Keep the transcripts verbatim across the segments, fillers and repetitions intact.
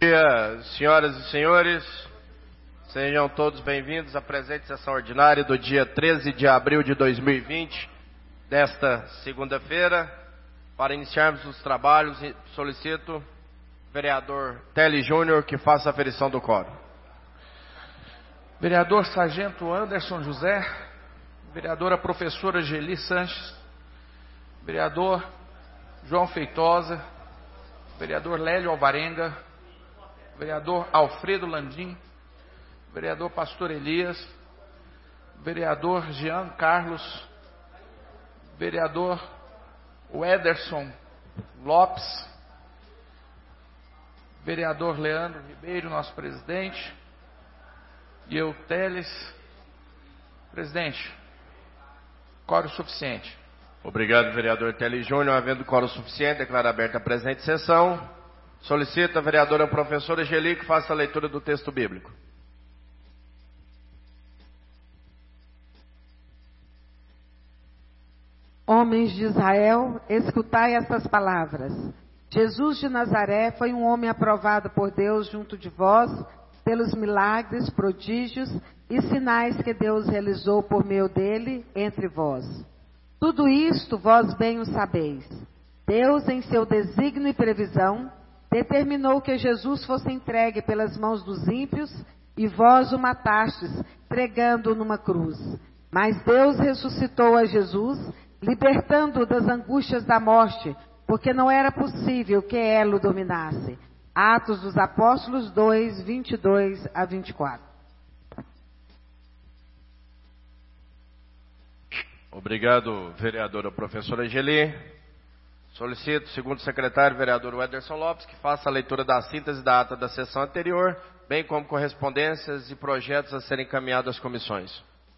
Bom dia, senhoras e senhores, sejam todos bem-vindos à presente sessão ordinária do dia treze de abril de dois mil e vinte, desta segunda-feira. Para iniciarmos os trabalhos, solicito o vereador Tele Júnior que faça a aferição do quórum. Vereador Sargento Anderson José, vereadora professora Geli Sanches, vereador João Feitosa, vereador Lélio Alvarenga, vereador Alfredo Landim, vereador Pastor Elias, vereador Jean Carlos, vereador Wederson Lopes, vereador Leandro Ribeiro, nosso presidente, e eu, Teles. Presidente, quórum suficiente. Obrigado, vereador Tele Júnior. Havendo quórum suficiente, declaro aberta a presente sessão. Solicito a vereadora professora Geli que faça a leitura do texto bíblico. Homens de Israel, escutai estas palavras. Jesus de Nazaré foi um homem aprovado por Deus junto de vós, pelos milagres, prodígios e sinais que Deus realizou por meio dele entre vós. Tudo isto vós bem o sabeis. Deus, em seu desígnio e previsão, determinou que Jesus fosse entregue pelas mãos dos ímpios, e vós o matastes, pregando-o numa cruz. Mas Deus ressuscitou a Jesus, libertando-o das angústias da morte, porque não era possível que ela o dominasse. Atos dos Apóstolos dois, vinte e dois a vinte e quatro. Obrigado, vereadora professora Geli. Solicito, segundo o secretário, vereador Wederson Lopes, que faça a leitura da síntese da ata da sessão anterior, bem como correspondências e projetos a serem encaminhados às comissões.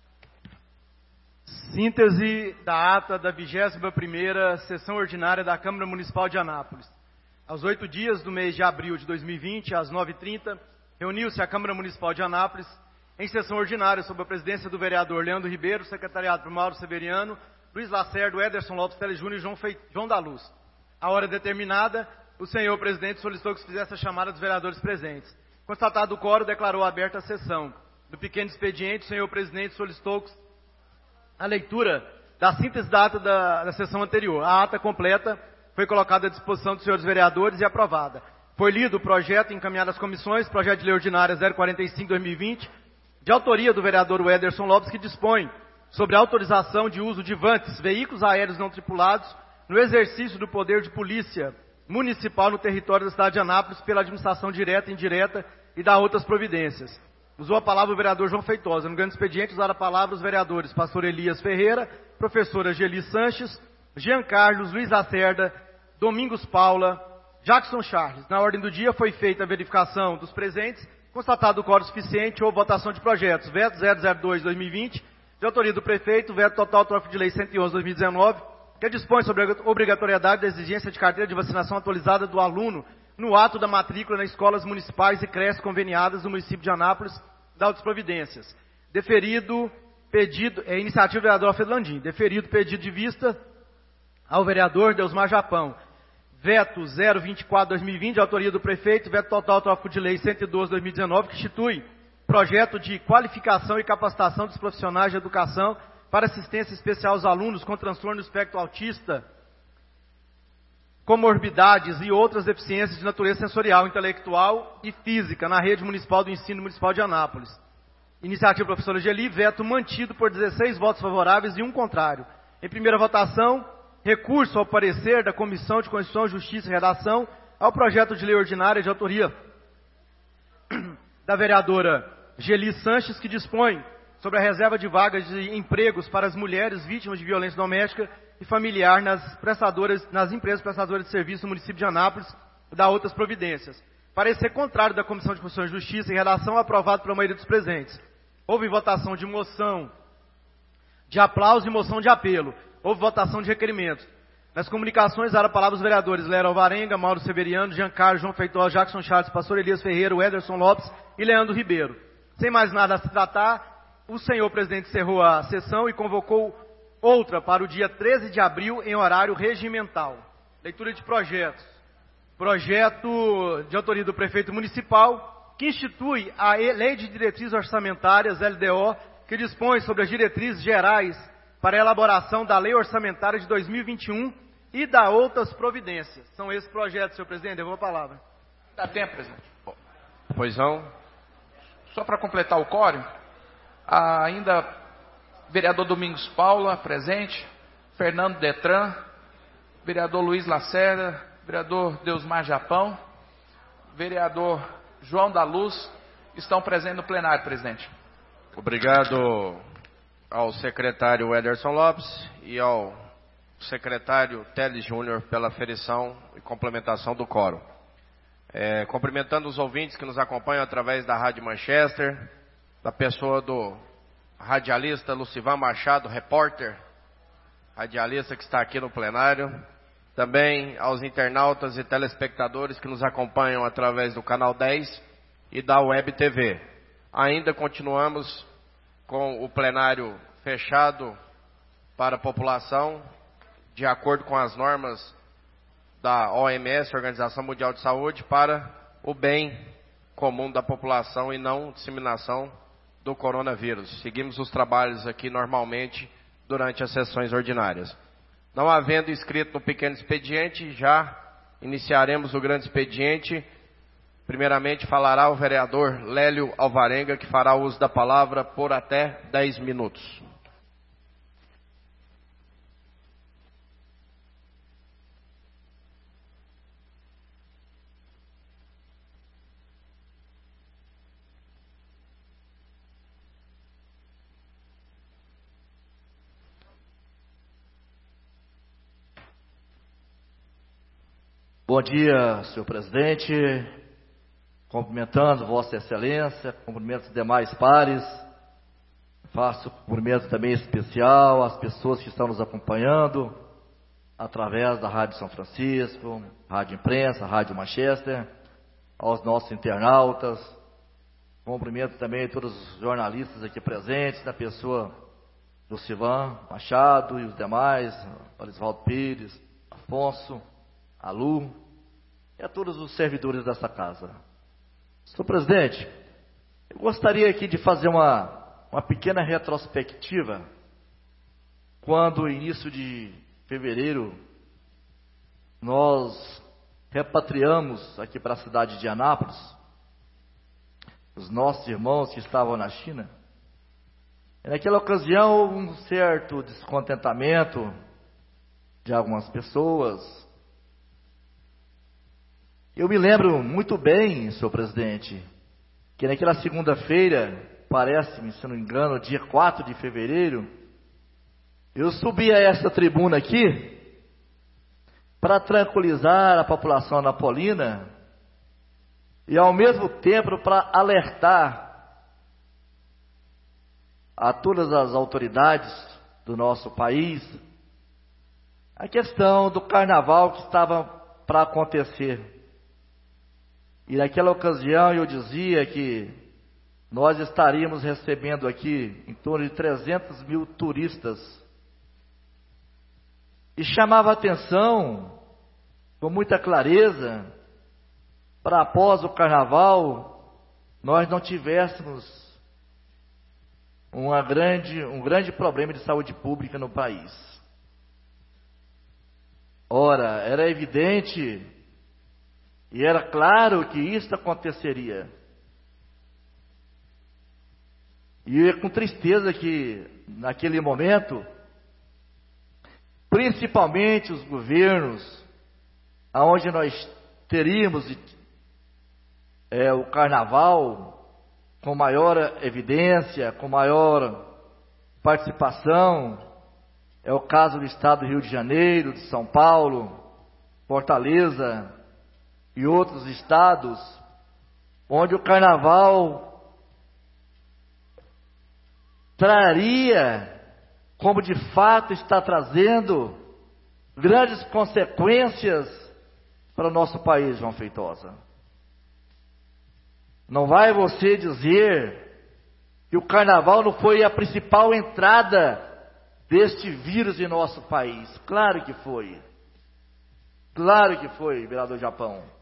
Síntese da ata da vigésima primeira sessão ordinária da Câmara Municipal de Anápolis. Aos oito dias do mês de abril de dois mil e vinte, às nove e trinta, reuniu-se a Câmara Municipal de Anápolis em sessão ordinária sob a presidência do vereador Leandro Ribeiro, secretariado por Mauro Severiano, Luiz Lacerdo, Ederson Lopes, Tele Júnior e João, Fe... João da Luz. À hora determinada, o senhor presidente solicitou que se fizesse a chamada dos vereadores presentes. Constatado o quórum, declarou aberta a sessão. No pequeno expediente, o senhor presidente solicitou a leitura da síntese da ata da, da sessão anterior. A ata completa foi colocada à disposição dos senhores vereadores e aprovada. Foi lido o projeto encaminhado às comissões, projeto de lei ordinária zero quarenta e cinco barra dois mil e vinte, de autoria do vereador Wederson Lopes, que dispõe sobre a autorização de uso de vantes, veículos aéreos não tripulados, no exercício do poder de polícia municipal no território da cidade de Anápolis pela administração direta e indireta e da outras providências. Usou a palavra o vereador João Feitosa. No grande expediente, usaram a palavra os vereadores Pastor Elias Ferreira, professora Geli Sanches, Jean Carlos, Luiz Lacerda, Domingos Paula, Jackson Charles. Na ordem do dia foi feita a verificação dos presentes, constatado o quórum suficiente, houve votação de projetos. Veto zero zero dois barra dois mil e vinte, de autoria do prefeito, veto total trófico de lei cento e onze barra dois mil e dezenove, que dispõe sobre a obrigatoriedade da exigência de carteira de vacinação atualizada do aluno no ato da matrícula nas escolas municipais e creches conveniadas do município de Anápolis, da outras providências. Deferido pedido, é iniciativa do vereador Alfredo Landim, deferido pedido de vista ao vereador Deusmar Japão. Veto zero vinte e quatro barra dois mil e vinte, de autoria do prefeito, veto total trófico de lei cento e doze barra dois mil e dezenove, que institui projeto de qualificação e capacitação dos profissionais de educação para assistência especial aos alunos com transtorno do espectro autista, comorbidades e outras deficiências de natureza sensorial, intelectual e física na rede municipal do ensino municipal de Anápolis. Iniciativa do professor Geli, veto mantido por dezesseis votos favoráveis e um contrário. Em primeira votação, recurso ao parecer da Comissão de Constituição, Justiça e Redação ao projeto de lei ordinária de autoria da vereadora Geli Sanches, que dispõe sobre a reserva de vagas de empregos para as mulheres vítimas de violência doméstica e familiar nas, prestadoras, nas empresas prestadoras de serviço no município de Anápolis e da outras providências. Parecer contrário da Comissão de Constituição, Justiça e Redação, aprovado pela maioria dos presentes. Houve votação de moção de aplauso e moção de apelo. Houve votação de requerimentos. Nas comunicações, era a palavra os vereadores Léo Alvarenga, Mauro Severiano, Jean Carlos, João Feitosa, Jackson Charles, Pastor Elias Ferreira, Ederson Lopes e Leandro Ribeiro. Sem mais nada a se tratar, o senhor presidente encerrou a sessão e convocou outra para o dia treze de abril em horário regimental. Leitura de projetos. projeto de autoria do prefeito municipal, que institui a Lei de Diretrizes Orçamentárias, L D O, que dispõe sobre as diretrizes gerais para a elaboração da Lei Orçamentária de dois mil e vinte e um e da outras providências. São esses projetos, senhor presidente. Devolvo a palavra. Dá tempo, presidente. Pois não. Só para completar o quórum, ainda vereador Domingos Paula, presente, Fernando Detran, vereador Luiz Lacerda, vereador Deusmar Japão, vereador João da Luz, estão presentes no plenário, presidente. Obrigado ao secretário Ederson Lopes e ao secretário Teles Júnior pela aferição e complementação do quórum. É, cumprimentando os ouvintes que nos acompanham através da Rádio Manchester, da pessoa do radialista Lucivan Machado, repórter, radialista que está aqui no plenário. Também aos internautas e telespectadores que nos acompanham através do Canal dez e da Web T V. Ainda continuamos com o plenário fechado para a população, de acordo com as normas da O M S, Organização Mundial de Saúde, para o bem comum da população e não disseminação do coronavírus. Seguimos os trabalhos aqui normalmente durante as sessões ordinárias. Não havendo inscrito no pequeno expediente, já iniciaremos o grande expediente. Primeiramente falará o vereador Lélio Alvarenga, que fará uso da palavra por até dez minutos. Bom dia, senhor presidente, cumprimentando Vossa Excelência, cumprimento os demais pares, faço cumprimento também especial às pessoas que estão nos acompanhando através da Rádio São Francisco, Rádio Imprensa, Rádio Manchester, aos nossos internautas, cumprimento também todos os jornalistas aqui presentes, na pessoa do Sivan Machado e os demais, Olisvaldo Pires, Afonso, a Lu e a todos os servidores dessa casa. Senhor presidente, eu gostaria aqui de fazer uma, uma pequena retrospectiva. Quando, no início de fevereiro, nós repatriamos aqui para a cidade de Anápolis os nossos irmãos que estavam na China. E naquela ocasião, houve um certo descontentamento de algumas pessoas. Eu me lembro muito bem, senhor presidente, que naquela segunda-feira, parece-me, se não me engano, dia quatro de fevereiro, eu subi a essa tribuna aqui para tranquilizar a população napolina e ao mesmo tempo para alertar a todas as autoridades do nosso país a questão do carnaval que estava para acontecer. E naquela ocasião eu dizia que nós estaríamos recebendo aqui em torno de trezentos mil turistas. E chamava a atenção com muita clareza para após o carnaval nós não tivéssemos uma grande, um grande problema de saúde pública no país. Ora, era evidente e era claro que isso aconteceria. E é com tristeza que, naquele momento, principalmente os governos, aonde nós teríamos é, o carnaval com maior evidência, com maior participação, é o caso do estado do Rio de Janeiro, de São Paulo, Fortaleza e outros estados, onde o carnaval traria, como de fato está trazendo, grandes consequências para o nosso país, João Feitosa. Não vai você dizer que o carnaval não foi a principal entrada deste vírus em nosso país. Claro que foi. Claro que foi, vereador Japão.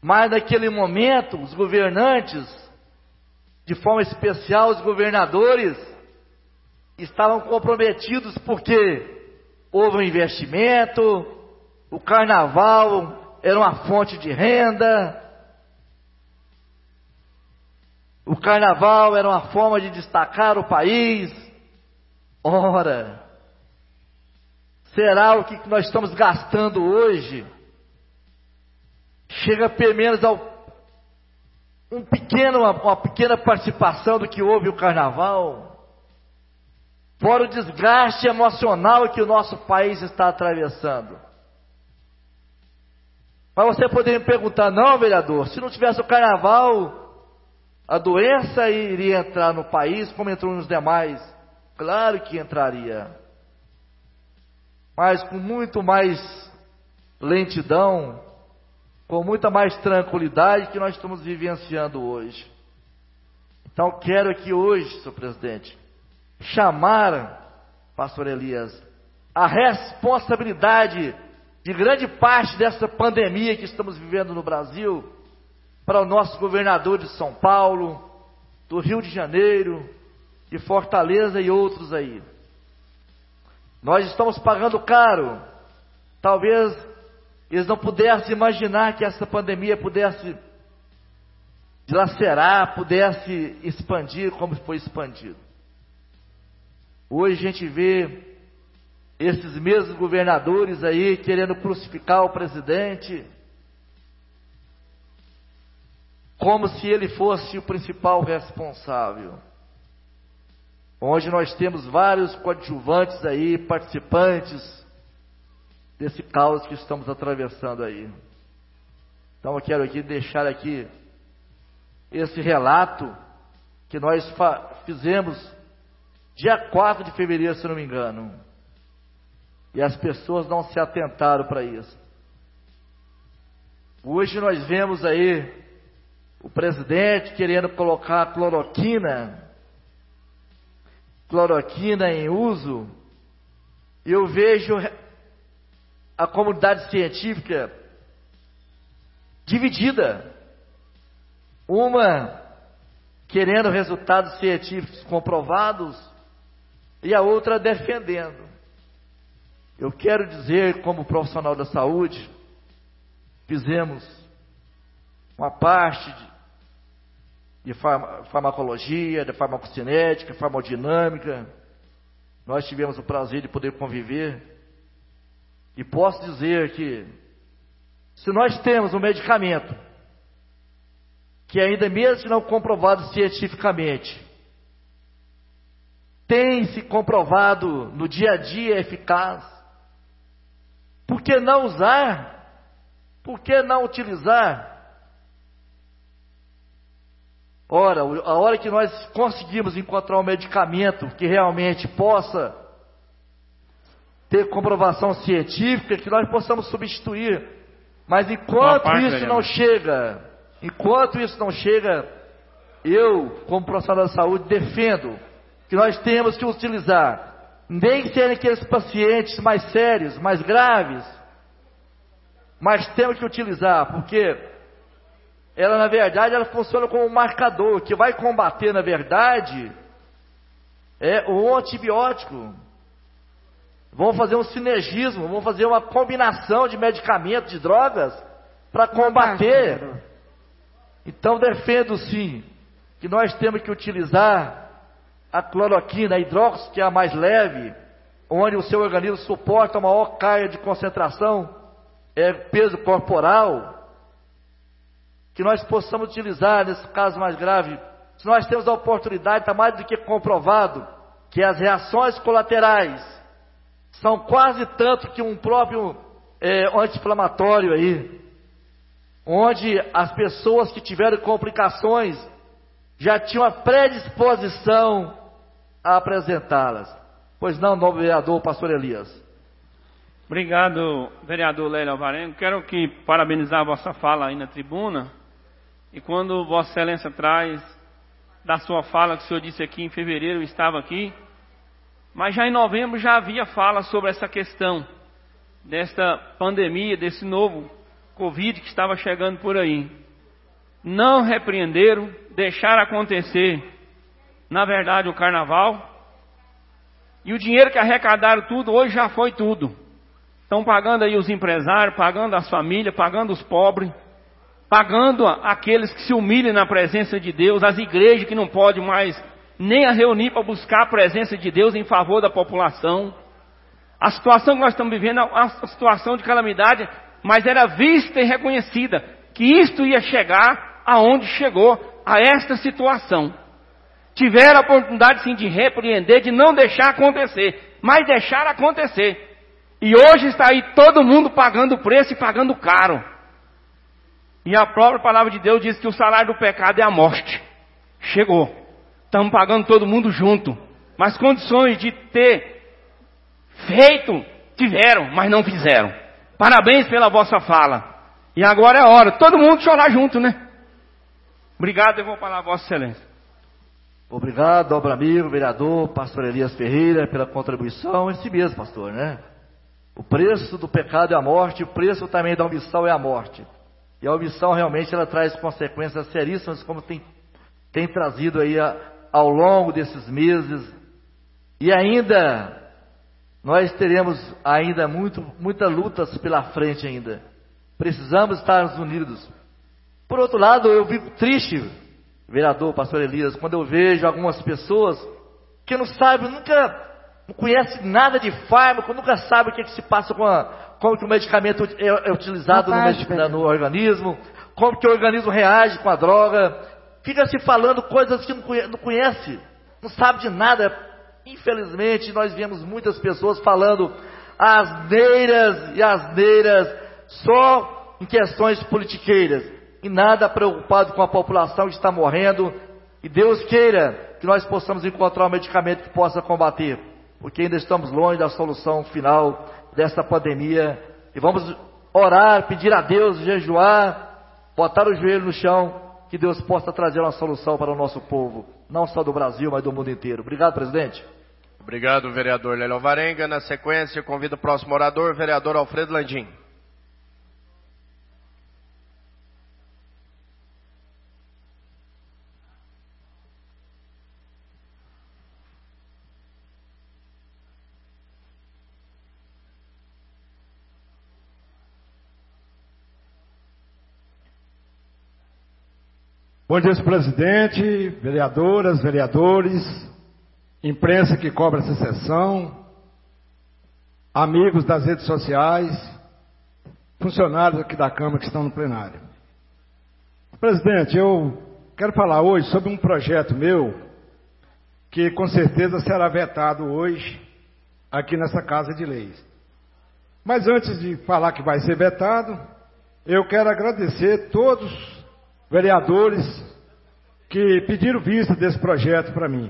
Mas naquele momento, os governantes, de forma especial os governadores, estavam comprometidos porque houve um investimento, o carnaval era uma fonte de renda, o carnaval era uma forma de destacar o país. Ora, será o que nós estamos gastando hoje? Chega pelo menos ao um pequeno, uma, uma pequena participação do que houve o carnaval, fora o desgaste emocional que o nosso país está atravessando. Mas você poderia me perguntar: não, vereador, se não tivesse o carnaval, a doença iria entrar no país como entrou nos demais? Claro que entraria, mas com muito mais lentidão, com muita mais tranquilidade que nós estamos vivenciando hoje. Então quero aqui hoje, senhor presidente, chamar, pastor Elias, a responsabilidade de grande parte dessa pandemia que estamos vivendo no Brasil, para o nosso governador de São Paulo, do Rio de Janeiro, de Fortaleza e outros aí. Nós estamos pagando caro. Talvez eles não pudessem imaginar que essa pandemia pudesse dilacerar, pudesse expandir como foi expandido. Hoje a gente vê esses mesmos governadores aí querendo crucificar o presidente, como se ele fosse o principal responsável. Onde nós temos vários coadjuvantes aí, participantes desse caos que estamos atravessando aí. Então eu quero aqui deixar aqui esse relato que nós fizemos dia quatro de fevereiro, se não me engano. E as pessoas não se atentaram para isso. Hoje nós vemos aí o presidente querendo colocar cloroquina, cloroquina em uso. Eu vejo a comunidade científica dividida, uma querendo resultados científicos comprovados e a outra defendendo. Eu quero dizer, como profissional da saúde, fizemos uma parte de, de farmacologia, de farmacocinética, farmacodinâmica. Nós tivemos o prazer de poder conviver. E posso dizer que, se nós temos um medicamento, que ainda mesmo não comprovado cientificamente, tem se comprovado no dia a dia eficaz, por que não usar? Por que não utilizar? Ora, a hora que nós conseguimos encontrar um medicamento que realmente possa ter comprovação científica, que nós possamos substituir. Mas enquanto parte, isso não chega, enquanto isso não chega, eu, como profissional da saúde, defendo que nós temos que utilizar, nem serem aqueles pacientes mais sérios, mais graves, mas temos que utilizar, porque ela, na verdade, ela funciona como um marcador, que vai combater, na verdade, é o antibiótico. Vamos fazer um sinergismo, vamos fazer uma combinação de medicamentos, de drogas, para combater. Então defendo sim, que nós temos que utilizar a cloroquina, a hidróxido, que é a mais leve, onde o seu organismo suporta a maior carga de concentração, é peso corporal, que nós possamos utilizar nesse caso mais grave. Se nós temos a oportunidade, está mais do que comprovado, que as reações colaterais são quase tanto que um próprio é, anti-inflamatório aí, onde as pessoas que tiveram complicações já tinham a predisposição a apresentá-las. Pois não, novo vereador, pastor Elias. Obrigado, vereador Lélio Alvarenga. Quero que parabenizar a vossa fala aí na tribuna. E quando Vossa Excelência traz da sua fala, que o senhor disse aqui em fevereiro, eu estava aqui, mas já em novembro já havia fala sobre essa questão, desta pandemia, desse novo Covid que estava chegando por aí. Não repreenderam, deixaram acontecer, na verdade, o carnaval. E o dinheiro que arrecadaram tudo, hoje já foi tudo. Estão pagando aí os empresários, pagando as famílias, pagando os pobres, pagando aqueles que se humilham na presença de Deus, as igrejas que não podem mais nem a reunir para buscar a presença de Deus em favor da população. A situação que nós estamos vivendo é uma situação de calamidade, mas era vista e reconhecida que isto ia chegar aonde chegou, a esta situação. Tiveram a oportunidade sim de repreender, de não deixar acontecer, mas deixar acontecer. E hoje está aí todo mundo pagando o preço e pagando caro. E a própria palavra de Deus diz que o salário do pecado é a morte. Chegou. Estamos pagando todo mundo junto. Mas condições de ter feito, tiveram, mas não fizeram. Parabéns pela vossa fala. E agora é a hora, todo mundo chorar junto, né? Obrigado, eu vou falar a vossa excelência. Obrigado, nobre amigo, vereador, pastor Elias Ferreira, pela contribuição. Esse mesmo, pastor, né? O preço do pecado é a morte, o preço também da omissão é a morte. E a omissão realmente ela traz consequências seríssimas, como tem, tem trazido aí a, ao longo desses meses. E ainda, nós teremos ainda muito, muitas lutas pela frente ainda. Precisamos estar unidos. Por outro lado, eu fico triste, vereador, pastor Elias, quando eu vejo algumas pessoas que não sabem, nunca... não conhece nada de fármaco, nunca sabe o que, é que se passa com a, como que o medicamento é, é utilizado no, medic, no organismo, como que o organismo reage com a droga, fica se falando coisas que não conhece, não conhece, não sabe de nada. Infelizmente, nós vemos muitas pessoas falando asneiras e asneiras só em questões politiqueiras, e nada preocupado com a população que está morrendo, e Deus queira que nós possamos encontrar um medicamento que possa combater, porque ainda estamos longe da solução final desta pandemia, e vamos orar, pedir a Deus, jejuar, botar o joelho no chão, que Deus possa trazer uma solução para o nosso povo, não só do Brasil, mas do mundo inteiro. Obrigado, presidente. Obrigado, vereador Lélio Alvarenga. Na sequência, convido o próximo orador, vereador Alfredo Landim. Bom dia, presidente, vereadoras, vereadores, imprensa que cobra essa sessão, amigos das redes sociais, funcionários aqui da Câmara que estão no plenário. Presidente, eu quero falar hoje sobre um projeto meu que com certeza será vetado hoje aqui nessa Casa de Leis. Mas antes de falar que vai ser vetado, eu quero agradecer todos os vereadores que pediram vista desse projeto para mim.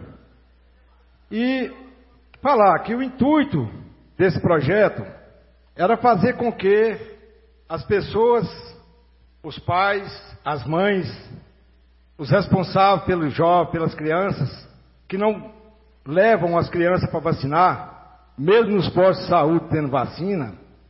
E falar que o intuito desse projeto era fazer com que as pessoas, os pais, as mães, os responsáveis pelos jovens, pelas crianças, que não levam as crianças para vacinar, mesmo nos postos de saúde tendo vacina,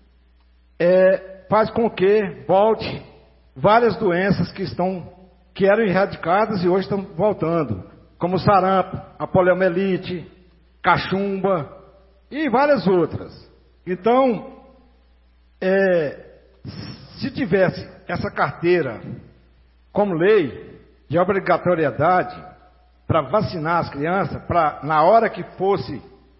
é, faz com que volte várias doenças que estão, que eram erradicadas e hoje estão voltando, como sarampo, a poliomielite, cachumba e várias outras. Então, é, se tivesse essa carteira como lei de obrigatoriedade para vacinar as crianças, para na hora que fosse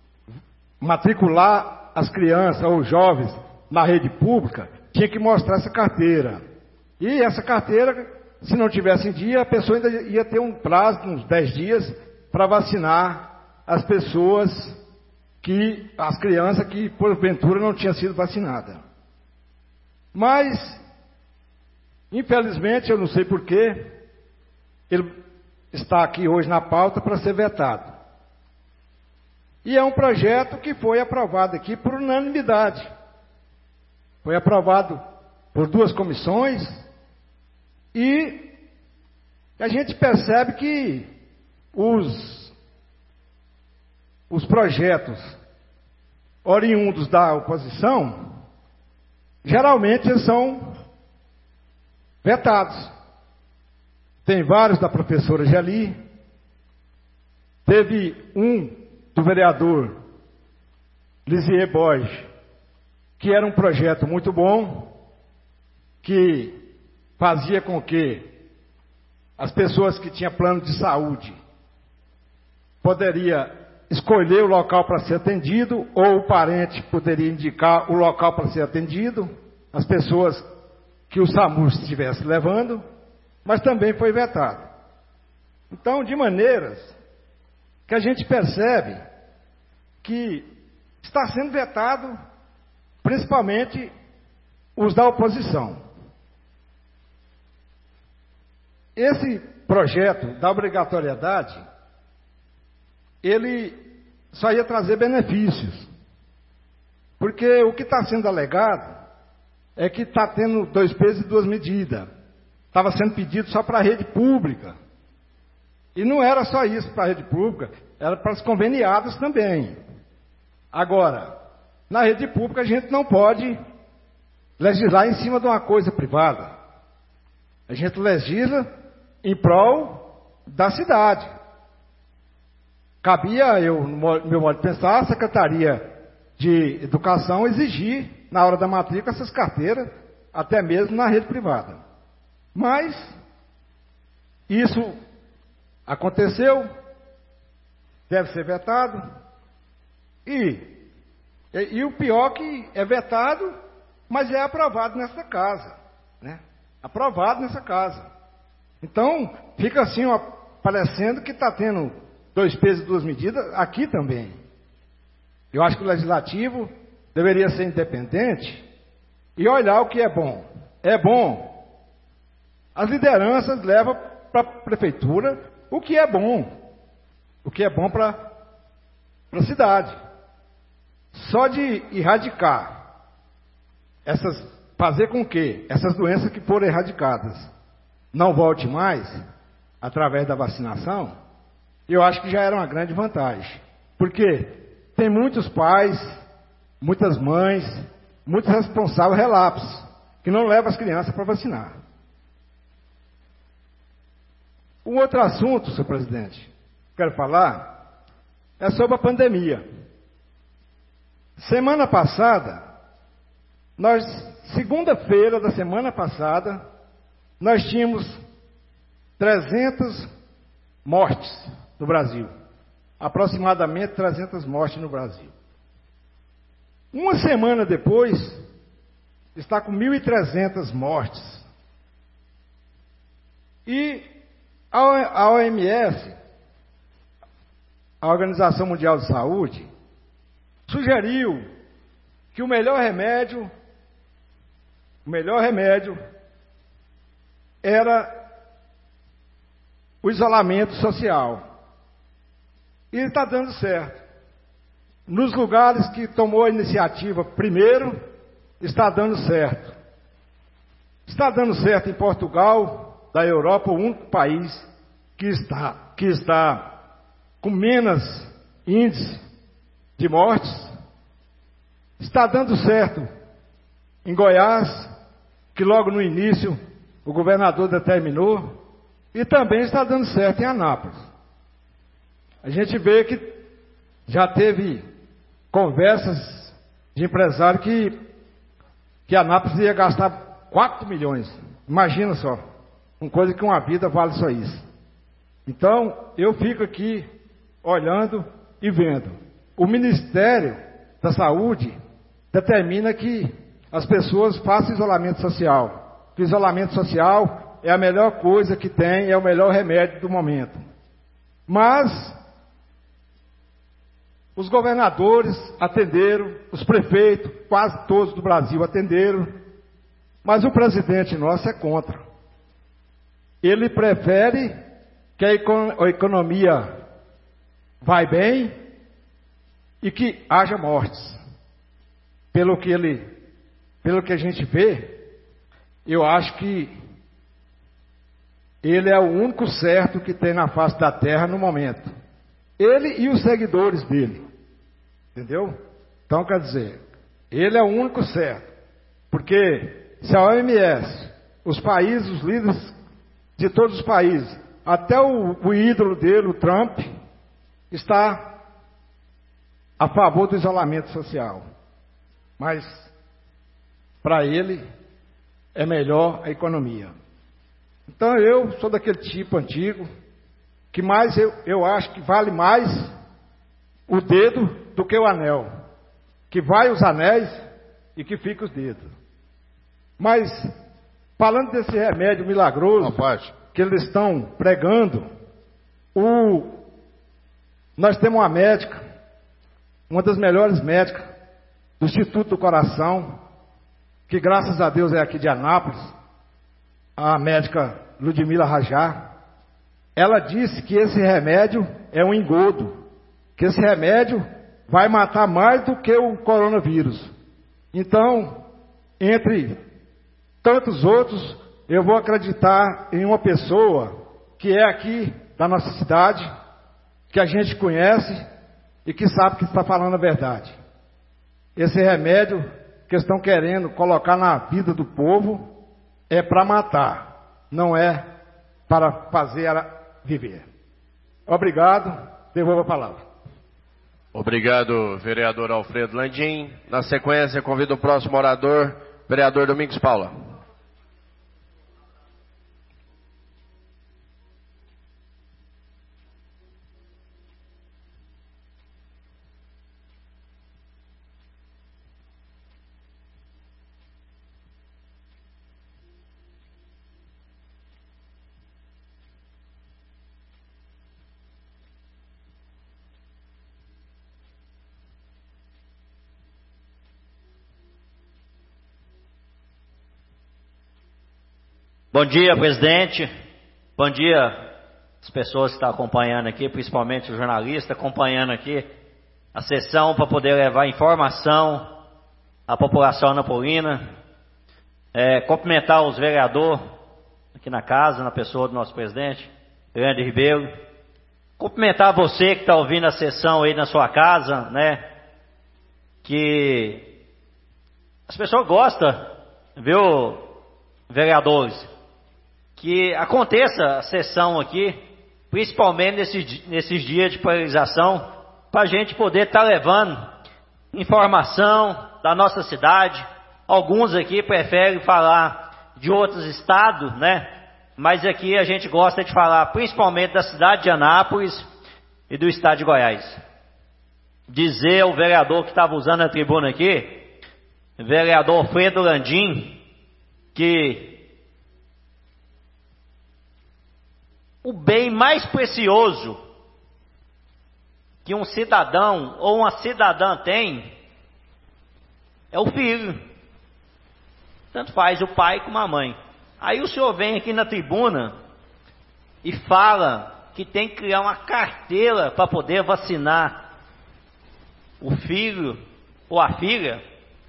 matricular as crianças ou jovens na rede pública, tinha que mostrar essa carteira. E essa carteira, se não tivesse em dia, a pessoa ainda ia ter um prazo de uns dez dias para vacinar as pessoas, que, as crianças que porventura não tinham sido vacinadas. Mas, infelizmente, eu não sei porquê, ele está aqui hoje na pauta para ser vetado. E é um projeto que foi aprovado aqui por unanimidade. Foi aprovado por duas comissões. E a gente percebe que os, os projetos oriundos da oposição, geralmente eles são vetados. Tem vários da professora Geli, teve um do vereador Lisier Borges, que era um projeto muito bom, que fazia com que as pessoas que tinham plano de saúde poderia escolher o local para ser atendido, ou o parente poderia indicar o local para ser atendido, as pessoas que o SAMU estivesse levando, mas também foi vetado. Então, de maneiras que a gente percebe que está sendo vetado, principalmente os da oposição. Esse projeto da obrigatoriedade, ele só ia trazer benefícios. Porque o que está sendo alegado é que está tendo dois pesos e duas medidas. Estava sendo pedido só para a rede pública. E não era só isso para a rede pública, era para os conveniados também. Agora, na rede pública a gente não pode legislar em cima de uma coisa privada. A gente legisla em prol da cidade. Cabia, eu, no meu modo de pensar, a Secretaria de Educação exigir, na hora da matrícula, essas carteiras, até mesmo na rede privada. Mas, isso aconteceu, deve ser vetado, e, e, e o pior que é vetado, mas é aprovado nessa casa, né? Aprovado nessa casa. Então, fica assim, ó, parecendo que está tendo dois pesos e duas medidas aqui também. Eu acho que o legislativo deveria ser independente e olhar o que é bom. É bom. As lideranças levam para a prefeitura o que é bom. O que é bom para a cidade. Só de erradicar essas, fazer com que essas doenças que foram erradicadas não voltem mais através da vacinação, eu acho que já era uma grande vantagem. Porque tem muitos pais, muitas mães, muitos responsáveis relapsos, que não levam as crianças para vacinar. Um outro assunto, senhor presidente, que quero falar, é sobre a pandemia. Semana passada, nós, segunda-feira da semana passada, nós tínhamos trezentas mortes no Brasil. Aproximadamente trezentas mortes no Brasil. Uma semana depois, está com mil e trezentas mortes. E a O M S, a Organização Mundial de Saúde, sugeriu que o melhor remédio, o melhor remédio era o isolamento social. E está dando certo. Nos lugares que tomou a iniciativa primeiro, está dando certo. Está dando certo em Portugal, da Europa, o único país que está, que está com menos índice de mortes. Está dando certo em Goiás, que logo no início o governador determinou, e também está dando certo em Anápolis. A gente vê que já teve conversas de empresário que, que Anápolis ia gastar quatro milhões. Imagina só, uma coisa que uma vida vale só isso. Então, eu fico aqui olhando e vendo. O Ministério da Saúde determina que as pessoas façam isolamento social. Que o isolamento social é a melhor coisa que tem, é o melhor remédio do momento. Mas os governadores atenderam, os prefeitos, quase todos do Brasil atenderam, mas o presidente nosso é contra. Ele prefere que a economia vai bem e que haja mortes. Pelo que ele, pelo que a gente vê, eu acho que ele é o único certo que tem na face da terra no momento. Ele e os seguidores dele. Entendeu? Então, quer dizer, ele é o único certo. Porque se a O M S os países, os líderes de todos os países, até o, o ídolo dele, o Trump, está a favor do isolamento social. Mas, para ele, é melhor a economia. Então, eu sou daquele tipo antigo, que mais eu, eu acho que vale mais o dedo do que o anel. Que vai os anéis e que fica os dedos. Mas, falando desse remédio milagroso que eles estão pregando, o, nós temos uma médica, uma das melhores médicas do Instituto do Coração, que graças a Deus é aqui de Anápolis, a médica Ludmila Rajá. Ela disse que esse remédio é um engodo, que esse remédio vai matar mais do que o coronavírus. Então, entre tantos outros, eu vou acreditar em uma pessoa que é aqui da nossa cidade, que a gente conhece e que sabe que está falando a verdade. Esse remédio que estão querendo colocar na vida do povo é para matar, não é para fazer ela viver. Obrigado, devolvo a palavra. Obrigado, vereador Alfredo Landim. Na sequência, convido o próximo orador, vereador Domingos Paula. Bom dia, presidente. Bom dia, as pessoas que estão acompanhando aqui, principalmente os jornalistas acompanhando aqui a sessão para poder levar informação à população anapolina. É, cumprimentar os vereadores aqui na casa, na pessoa do nosso presidente, Leandro Ribeiro. Cumprimentar você que está ouvindo a sessão aí na sua casa, né? Que as pessoas gostam, viu, vereadores? Que aconteça a sessão aqui, principalmente nesses, nesses dias de paralisação, para a gente poder estar tá levando informação da nossa cidade. Alguns aqui preferem falar de outros estados, né? Mas aqui a gente gosta de falar principalmente da cidade de Anápolis e do estado de Goiás. Dizer ao vereador que estava usando a tribuna aqui, vereador Alfredo Landim, que o bem mais precioso que um cidadão ou uma cidadã tem é o filho. Tanto faz o pai como a mãe. Aí o senhor vem aqui na tribuna e fala que tem que criar uma carteira para poder vacinar o filho ou a filha.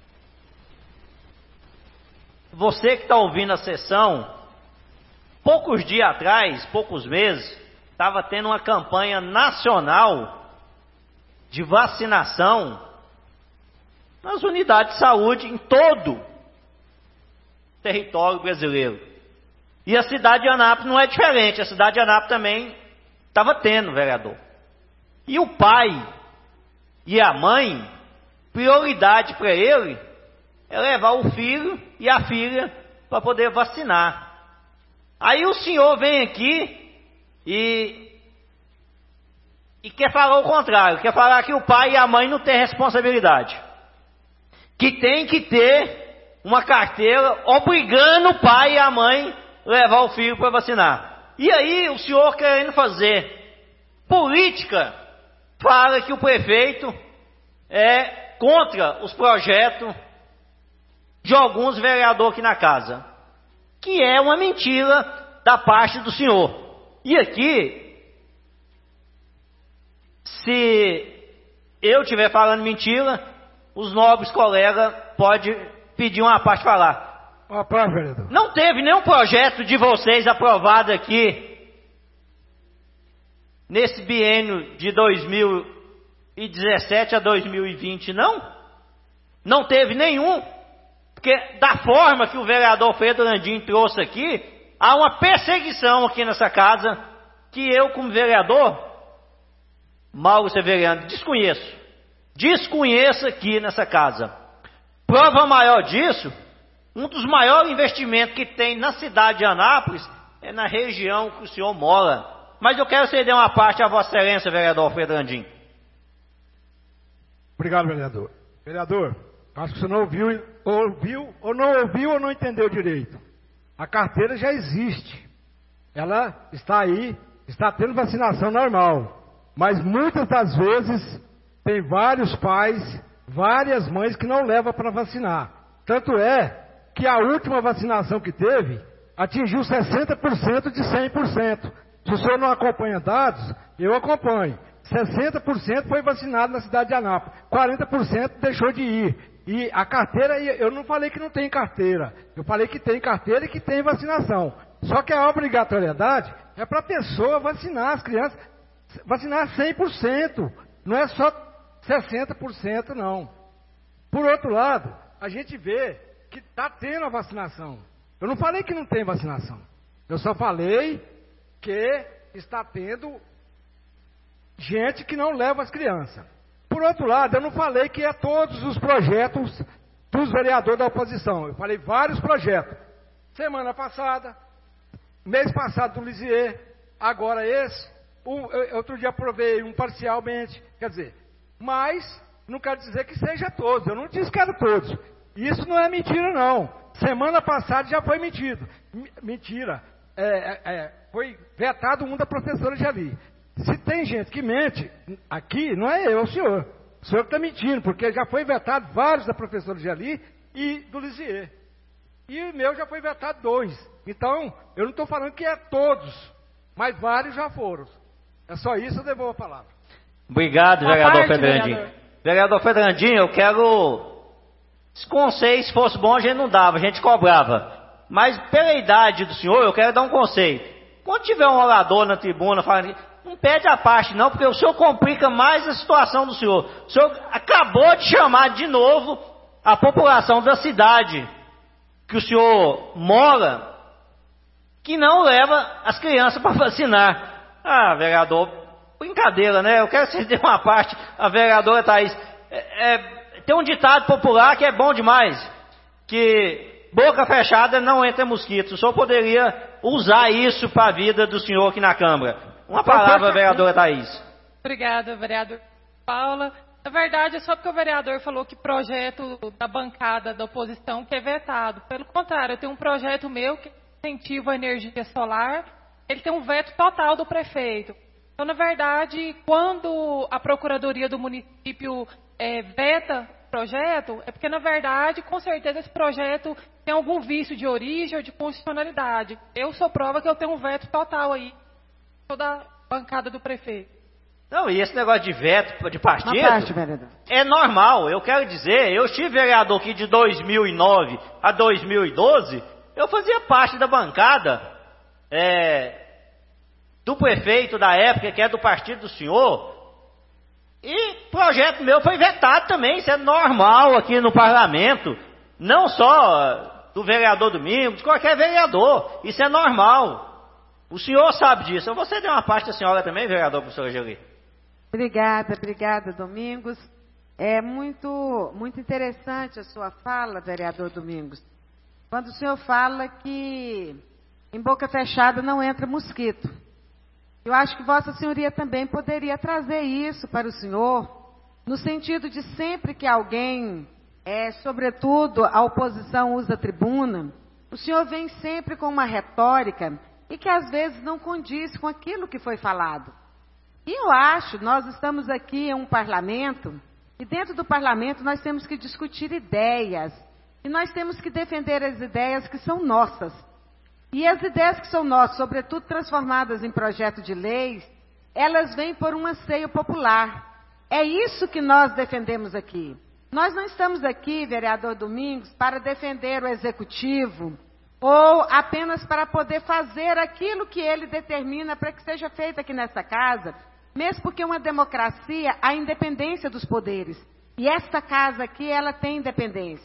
Você que está ouvindo a sessão, poucos dias atrás, poucos meses, estava tendo uma campanha nacional de vacinação nas unidades de saúde em todo o território brasileiro. E a cidade de Anápolis não é diferente, a cidade de Anápolis também estava tendo, vereador. E o pai e a mãe, prioridade para ele é levar o filho e a filha para poder vacinar. Aí o senhor vem aqui e, e quer falar o contrário, quer falar que o pai e a mãe não têm responsabilidade. Que tem que ter uma carteira obrigando o pai e a mãe a levar o filho para vacinar. E aí o senhor querendo fazer política, fala que o prefeito é contra os projetos de alguns vereadores aqui na casa. Que é uma mentira da parte do senhor. E aqui, se eu estiver falando mentira, os nobres colegas podem pedir uma parte para falar. Uma parte, vereador. Não teve nenhum projeto de vocês aprovado aqui nesse biênio de dois mil e dezessete a dois mil e vinte, não? Não teve nenhum. Porque da forma que o vereador Fernandinho trouxe aqui, há uma perseguição aqui nessa casa, que eu, como vereador, Mauro Severiano, desconheço. Desconheço aqui nessa casa. Prova maior disso, um dos maiores investimentos que tem na cidade de Anápolis é na região que o senhor mora. Mas eu quero ceder uma parte à Vossa Excelência, vereador Fernandinho. Obrigado, vereador. Vereador, acho que você não ouviu, ouviu, ou não ouviu ou não entendeu direito. A carteira já existe. Ela está aí, está tendo vacinação normal. Mas muitas das vezes tem vários pais, várias mães que não levam para vacinar. Tanto é que a última vacinação que teve atingiu sessenta por cento de cem por cento. Se o senhor não acompanha dados, eu acompanho. sessenta por cento foi vacinado na cidade de Anápolis, quarenta por cento deixou de ir. E a carteira, eu não falei que não tem carteira, eu falei que tem carteira e que tem vacinação. Só que a obrigatoriedade é para a pessoa vacinar as crianças, vacinar cem por cento, não é só sessenta por cento não. Por outro lado, a gente vê que está tendo a vacinação. Eu não falei que não tem vacinação, eu só falei que está tendo gente que não leva as crianças. Por outro lado, eu não falei que é todos os projetos dos vereadores da oposição. Eu falei vários projetos. Semana passada, mês passado do Lisier, agora esse. Um, eu, outro dia aprovei um parcialmente. Quer dizer, mas não quer dizer que seja todos. Eu não disse que era todos. Isso não é mentira, não. Semana passada já foi mentido. Mentira. É, é, é, foi vetado um da professora Jali. Se tem gente que mente, aqui não é eu, é o senhor. O senhor que está mentindo, porque já foi vetado vários da professora Jali e do Lisier. E o meu já foi vetado dois. Então, eu não estou falando que é todos, mas vários já foram. É só isso, eu devolvo a palavra. Obrigado, vereador Fernandinho. Vereador. vereador Fernandinho, eu quero... Se conselho, se fosse bom, a gente não dava, a gente cobrava. Mas pela idade do senhor, eu quero dar um conselho. Quando tiver um orador na tribuna falando... Não pede a parte não, porque o senhor complica mais a situação do senhor. O senhor acabou de chamar de novo a população da cidade que o senhor mora, que não leva as crianças para vacinar. Ah, vereador, brincadeira, né? Eu quero ceder uma parte à vereadora Thaís. É, é, tem um ditado popular que é bom demais, que boca fechada não entra mosquito. O senhor poderia usar isso para a vida do senhor aqui na Câmara. Uma palavra, vereadora Thaís. Obrigada, vereador Paula. Na verdade, é só porque o vereador falou que projeto da bancada da oposição que é vetado. Pelo contrário, eu tenho um projeto meu que incentiva a energia solar. Ele tem um veto total do prefeito. Então, na verdade, quando a Procuradoria do município é, veta o projeto, é porque, na verdade, com certeza esse projeto tem algum vício de origem ou de constitucionalidade. Eu sou prova que eu tenho um veto total aí. Toda a bancada do prefeito. Não, e esse negócio de veto de partido parte, é normal. Eu quero dizer, eu estive vereador aqui de dois mil e nove a dois mil e doze, eu fazia parte da bancada é, do prefeito da época, que é do partido do senhor, e projeto meu foi vetado também. Isso é normal aqui no parlamento, não só do vereador Domingos, de qualquer vereador. Isso é normal. O senhor sabe disso. Eu vou ceder uma parte da senhora também, vereador, professora Geli. Obrigada, obrigada, Domingos. É muito, muito interessante a sua fala, vereador Domingos. Quando o senhor fala que em boca fechada não entra mosquito. Eu acho que Vossa Senhoria também poderia trazer isso para o senhor, no sentido de sempre que alguém, é, sobretudo a oposição, usa a tribuna, o senhor vem sempre com uma retórica e que às vezes não condiz com aquilo que foi falado. E eu acho, nós estamos aqui em um parlamento, e dentro do parlamento nós temos que discutir ideias, e nós temos que defender as ideias que são nossas. E as ideias que são nossas, sobretudo transformadas em projeto de leis, elas vêm por um anseio popular. É isso que nós defendemos aqui. Nós não estamos aqui, vereador Domingos, para defender o executivo, ou apenas para poder fazer aquilo que ele determina para que seja feito aqui nessa casa, mesmo porque uma democracia há independência dos poderes. E esta casa aqui, ela tem independência.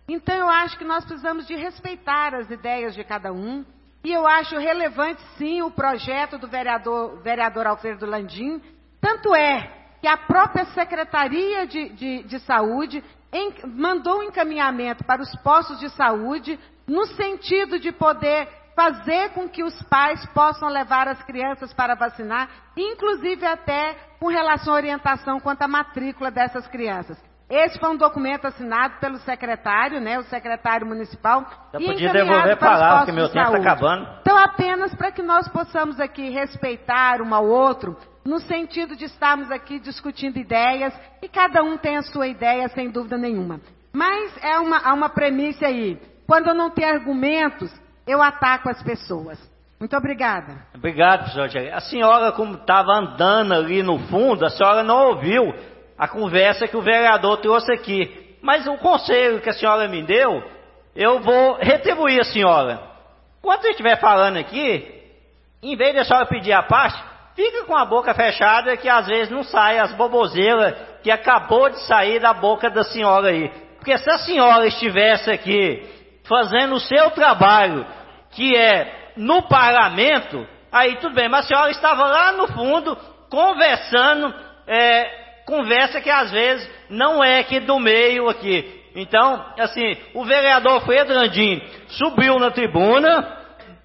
Então eu acho que nós precisamos de respeitar as ideias de cada um. E eu acho relevante, sim, o projeto do vereador, vereador Alfredo Landim. Tanto é que a própria Secretaria de, de, de Saúde em, mandou um encaminhamento para os postos de saúde no sentido de poder fazer com que os pais possam levar as crianças para vacinar, inclusive até com relação à orientação quanto à matrícula dessas crianças. Esse foi um documento assinado pelo secretário, né, o secretário municipal. Eu e podia devolver a palavra, porque meu tempo está acabando. Então, apenas para que nós possamos aqui respeitar um ao outro, no sentido de estarmos aqui discutindo ideias, e cada um tem a sua ideia, sem dúvida nenhuma. Mas é uma, há uma premissa aí. Quando eu não tenho argumentos, eu ataco as pessoas. Muito obrigada. Obrigado, professor Tiago. A senhora, como estava andando ali no fundo, a senhora não ouviu a conversa que o vereador trouxe aqui. Mas o conselho que a senhora me deu, eu vou retribuir a senhora. Quando eu estiver falando aqui, em vez de a senhora pedir a parte, fica com a boca fechada, que às vezes não sai as boboseiras que acabou de sair da boca da senhora aí. Porque se a senhora estivesse aqui fazendo o seu trabalho, que é no parlamento, aí tudo bem, mas a senhora estava lá no fundo, conversando, é, conversa que às vezes não é aqui do meio aqui. Então, assim, o vereador Alfredo Landim subiu na tribuna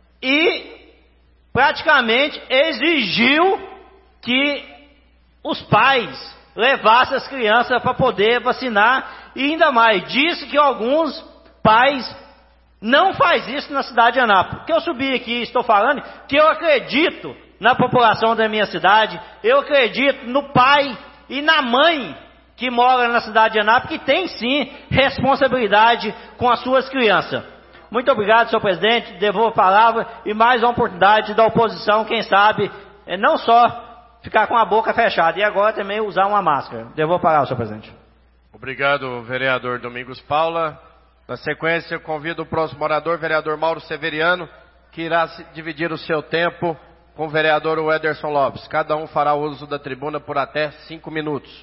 e praticamente exigiu que os pais levassem as crianças para poder vacinar, e ainda mais, disse que alguns pais não faz isso na cidade de Anápolis. Que eu subi aqui e estou falando que eu acredito na população da minha cidade, eu acredito no pai e na mãe que mora na cidade de Anápolis, que tem sim responsabilidade com as suas crianças. Muito obrigado, senhor presidente, devolvo a palavra e mais uma oportunidade da oposição, quem sabe, é não só ficar com a boca fechada, e agora também usar uma máscara. Devolvo a palavra, senhor presidente. Obrigado, vereador Domingos Paula. Na sequência, eu convido o próximo orador, vereador Mauro Severiano, que irá dividir o seu tempo com o vereador Wederson Lopes. Cada um fará uso da tribuna por até cinco minutos.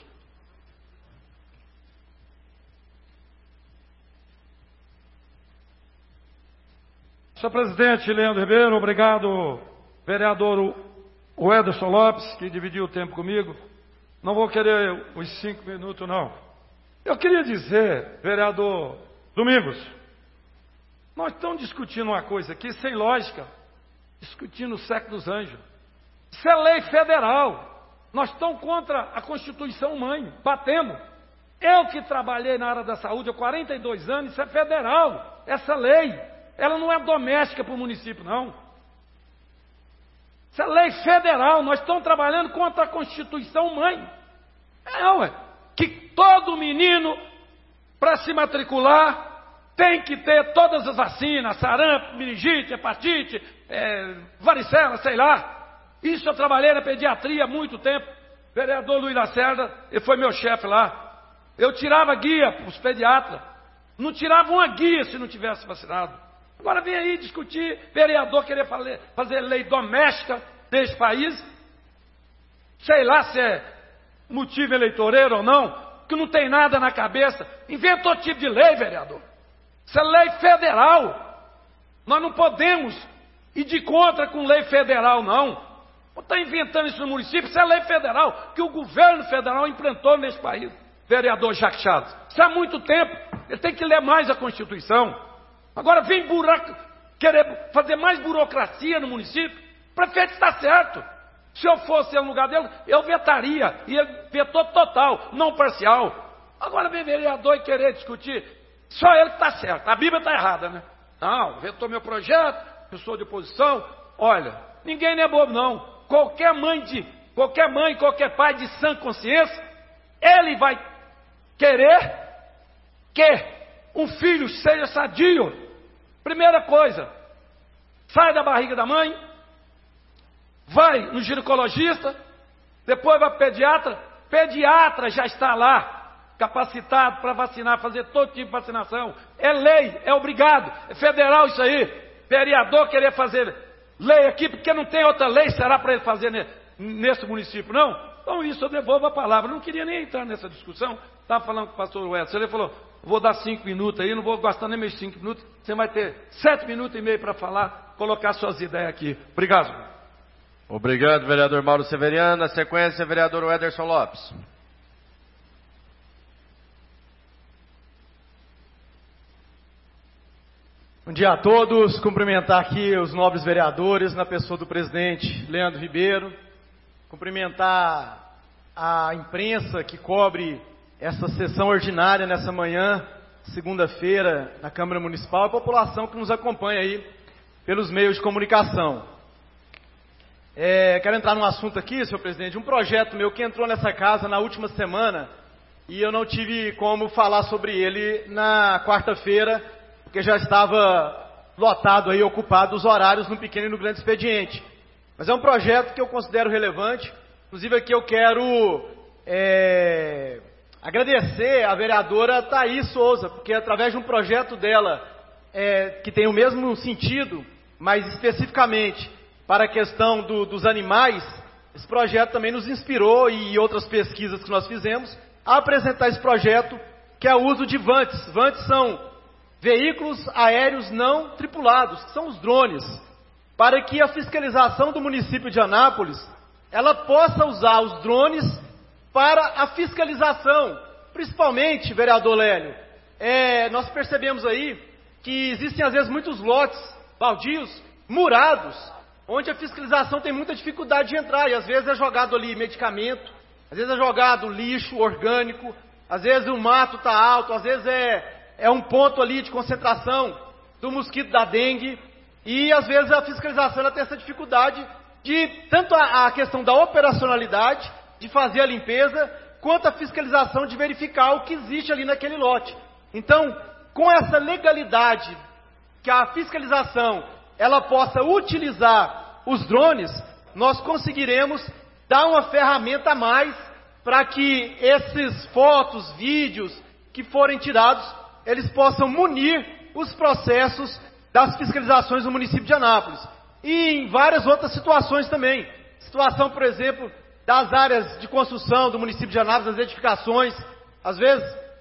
Senhor presidente Leandro Ribeiro, obrigado, vereador Wederson Lopes, que dividiu o tempo comigo. Não vou querer os cinco minutos, não. Eu queria dizer, vereador Domingos, nós estamos discutindo uma coisa aqui sem lógica, discutindo o século dos anjos. Isso é lei federal. Nós estamos contra a Constituição Mãe, batemos. Eu que trabalhei na área da saúde há quarenta e dois anos, isso é federal, essa lei. Ela não é doméstica para o município, não. Isso é lei federal, nós estamos trabalhando contra a Constituição Mãe. É, ué, que todo menino, para se matricular, tem que ter todas as vacinas, sarampo, meningite, hepatite, é, varicela, sei lá. Isso eu trabalhei na pediatria há muito tempo. O vereador Luiz Lacerda, ele foi meu chefe lá. Eu tirava guia para os pediatras. Não tirava uma guia se não tivesse vacinado. Agora vem aí discutir, vereador querer fazer, fazer lei doméstica desse país. Sei lá se é motivo eleitoreiro ou não, que não tem nada na cabeça. Inventou tipo de lei, vereador. Isso é lei federal. Nós não podemos ir de contra com lei federal, não. Não está inventando isso no município, isso é lei federal, que o governo federal implantou nesse país. Vereador Jacques Chaves, isso há muito tempo. Ele tem que ler mais a Constituição. Agora vem buraco, querer fazer mais burocracia no município. O prefeito está certo. Se eu fosse no lugar dele, eu vetaria. E ele vetou total, não parcial. Agora vem vereador e querer discutir. Só ele que está certo. A Bíblia está errada, né? Não, vetou meu projeto, eu sou de oposição. Olha, ninguém é bobo, não. Qualquer mãe de, qualquer mãe, qualquer pai de sã consciência, ele vai querer que um filho seja sadio. Primeira coisa, sai da barriga da mãe, vai no ginecologista, depois vai para o pediatra. Pediatra já está lá, capacitado para vacinar, fazer todo tipo de vacinação. É lei, é obrigado, é federal isso aí. Vereador querer fazer lei aqui, porque não tem outra lei, será para ele fazer nesse município, não? Então isso eu devolvo a palavra. Eu não queria nem entrar nessa discussão. Estava falando com o pastor Wesson, ele falou, Eu vou dar cinco minutos aí, não vou gastar nem meus cinco minutos. Você vai ter sete minutos e meio para falar, colocar suas ideias aqui. Obrigado. Obrigado, vereador Mauro Severiano. Na sequência, vereador Ederson Lopes. Bom dia a todos. Cumprimentar aqui os nobres vereadores, na pessoa do presidente Leandro Ribeiro. Cumprimentar a imprensa que cobre essa sessão ordinária nessa manhã, segunda-feira, na Câmara Municipal, a população que nos acompanha aí pelos meios de comunicação. É, quero entrar num assunto aqui, senhor presidente, um projeto meu que entrou nessa casa na última semana e eu não tive como falar sobre ele na quarta-feira, porque já estava lotado aí, ocupado os horários no pequeno e no grande expediente. Mas é um projeto que eu considero relevante, inclusive aqui eu quero é, agradecer a vereadora Thaís Souza, porque através de um projeto dela, é, que tem o mesmo sentido, mas especificamente para a questão do, dos animais, esse projeto também nos inspirou, e outras pesquisas que nós fizemos, a apresentar esse projeto, que é o uso de vantes. Vantes são veículos aéreos não tripulados, que são os drones, para que a fiscalização do município de Anápolis, ela possa usar os drones para a fiscalização, principalmente, vereador Lélio, é, nós percebemos aí que existem às vezes muitos lotes baldios, murados, onde a fiscalização tem muita dificuldade de entrar, e às vezes é jogado ali medicamento, às vezes é jogado lixo orgânico, às vezes o mato está alto, às vezes é, é um ponto ali de concentração do mosquito da dengue, e às vezes a fiscalização ela tem essa dificuldade de, tanto a, a questão da operacionalidade, de fazer a limpeza, quanto a fiscalização de verificar o que existe ali naquele lote. Então, com essa legalidade, que a fiscalização ela possa utilizar os drones, nós conseguiremos dar uma ferramenta a mais para que esses fotos, vídeos que forem tirados, eles possam munir os processos das fiscalizações no município de Anápolis. E em várias outras situações também. Situação, por exemplo, das áreas de construção do município de Anápolis, das edificações. Às vezes,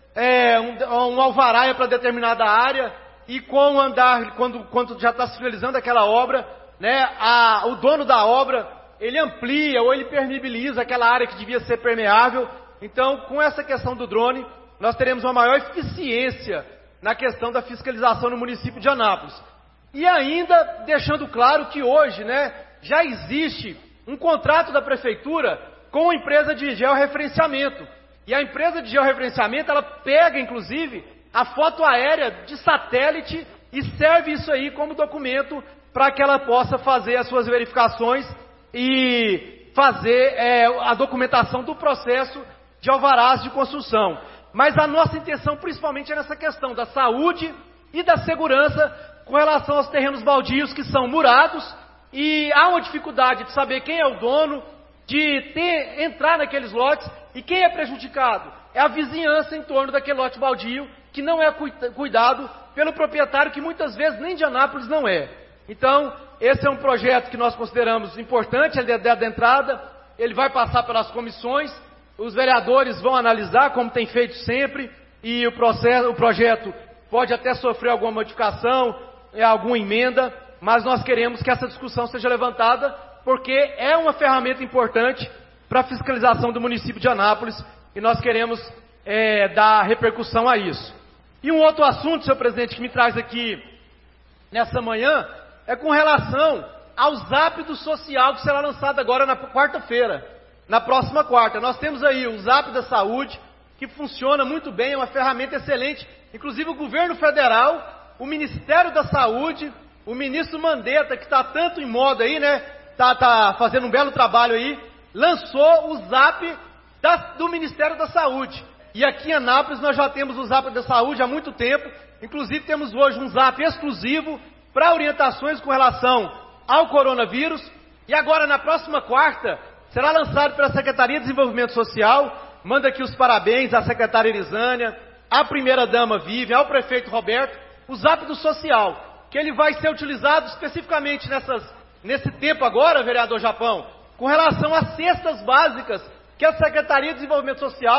é, um, um alvará é para determinada área, e com o andar, quando, quando já está se finalizando aquela obra, né, a, o dono da obra, ele amplia ou ele permeabiliza aquela área que devia ser permeável. Então, com essa questão do drone, nós teremos uma maior eficiência na questão da fiscalização no município de Anápolis. E ainda deixando claro que hoje, né, já existe um contrato da prefeitura com a empresa de georreferenciamento. E a empresa de georreferenciamento, ela pega, inclusive, a foto aérea de satélite e serve isso aí como documento para que ela possa fazer as suas verificações e fazer é, a documentação do processo de alvarás de construção. Mas a nossa intenção principalmente é nessa questão da saúde e da segurança com relação aos terrenos baldios que são murados, e há uma dificuldade de saber quem é o dono, de ter, entrar naqueles lotes, e quem é prejudicado é a vizinhança em torno daquele lote baldio, que não é cuidado pelo proprietário, que muitas vezes nem de Anápolis não é. Então, esse é um projeto que nós consideramos importante, ele é da entrada, ele vai passar pelas comissões, os vereadores vão analisar, como tem feito sempre, e o, processo, o projeto pode até sofrer alguma modificação, alguma emenda, mas nós queremos que essa discussão seja levantada, porque é uma ferramenta importante para a fiscalização do município de Anápolis, e nós queremos é, dar repercussão a isso. E um outro assunto, senhor presidente, que me traz aqui nessa manhã, é com relação ao Zap do Social, que será lançado agora na quarta-feira, na próxima quarta. Nós temos aí o Zap da Saúde, que funciona muito bem, é uma ferramenta excelente. Inclusive o governo federal, o Ministério da Saúde, o ministro Mandetta, que está tanto em moda aí, né, está tá fazendo um belo trabalho aí, lançou o Zap da, do Ministério da Saúde. E aqui em Anápolis nós já temos o Zap da Saúde há muito tempo, inclusive temos hoje um Zap exclusivo para orientações com relação ao coronavírus, e agora na próxima quarta será lançado pela Secretaria de Desenvolvimento Social. Manda aqui os parabéns à secretária Elisânia, à primeira-dama Vivian, ao prefeito Roberto, o Zap do Social, que ele vai ser utilizado especificamente nessas, nesse tempo agora, vereador Japão, com relação às cestas básicas que a Secretaria de Desenvolvimento Social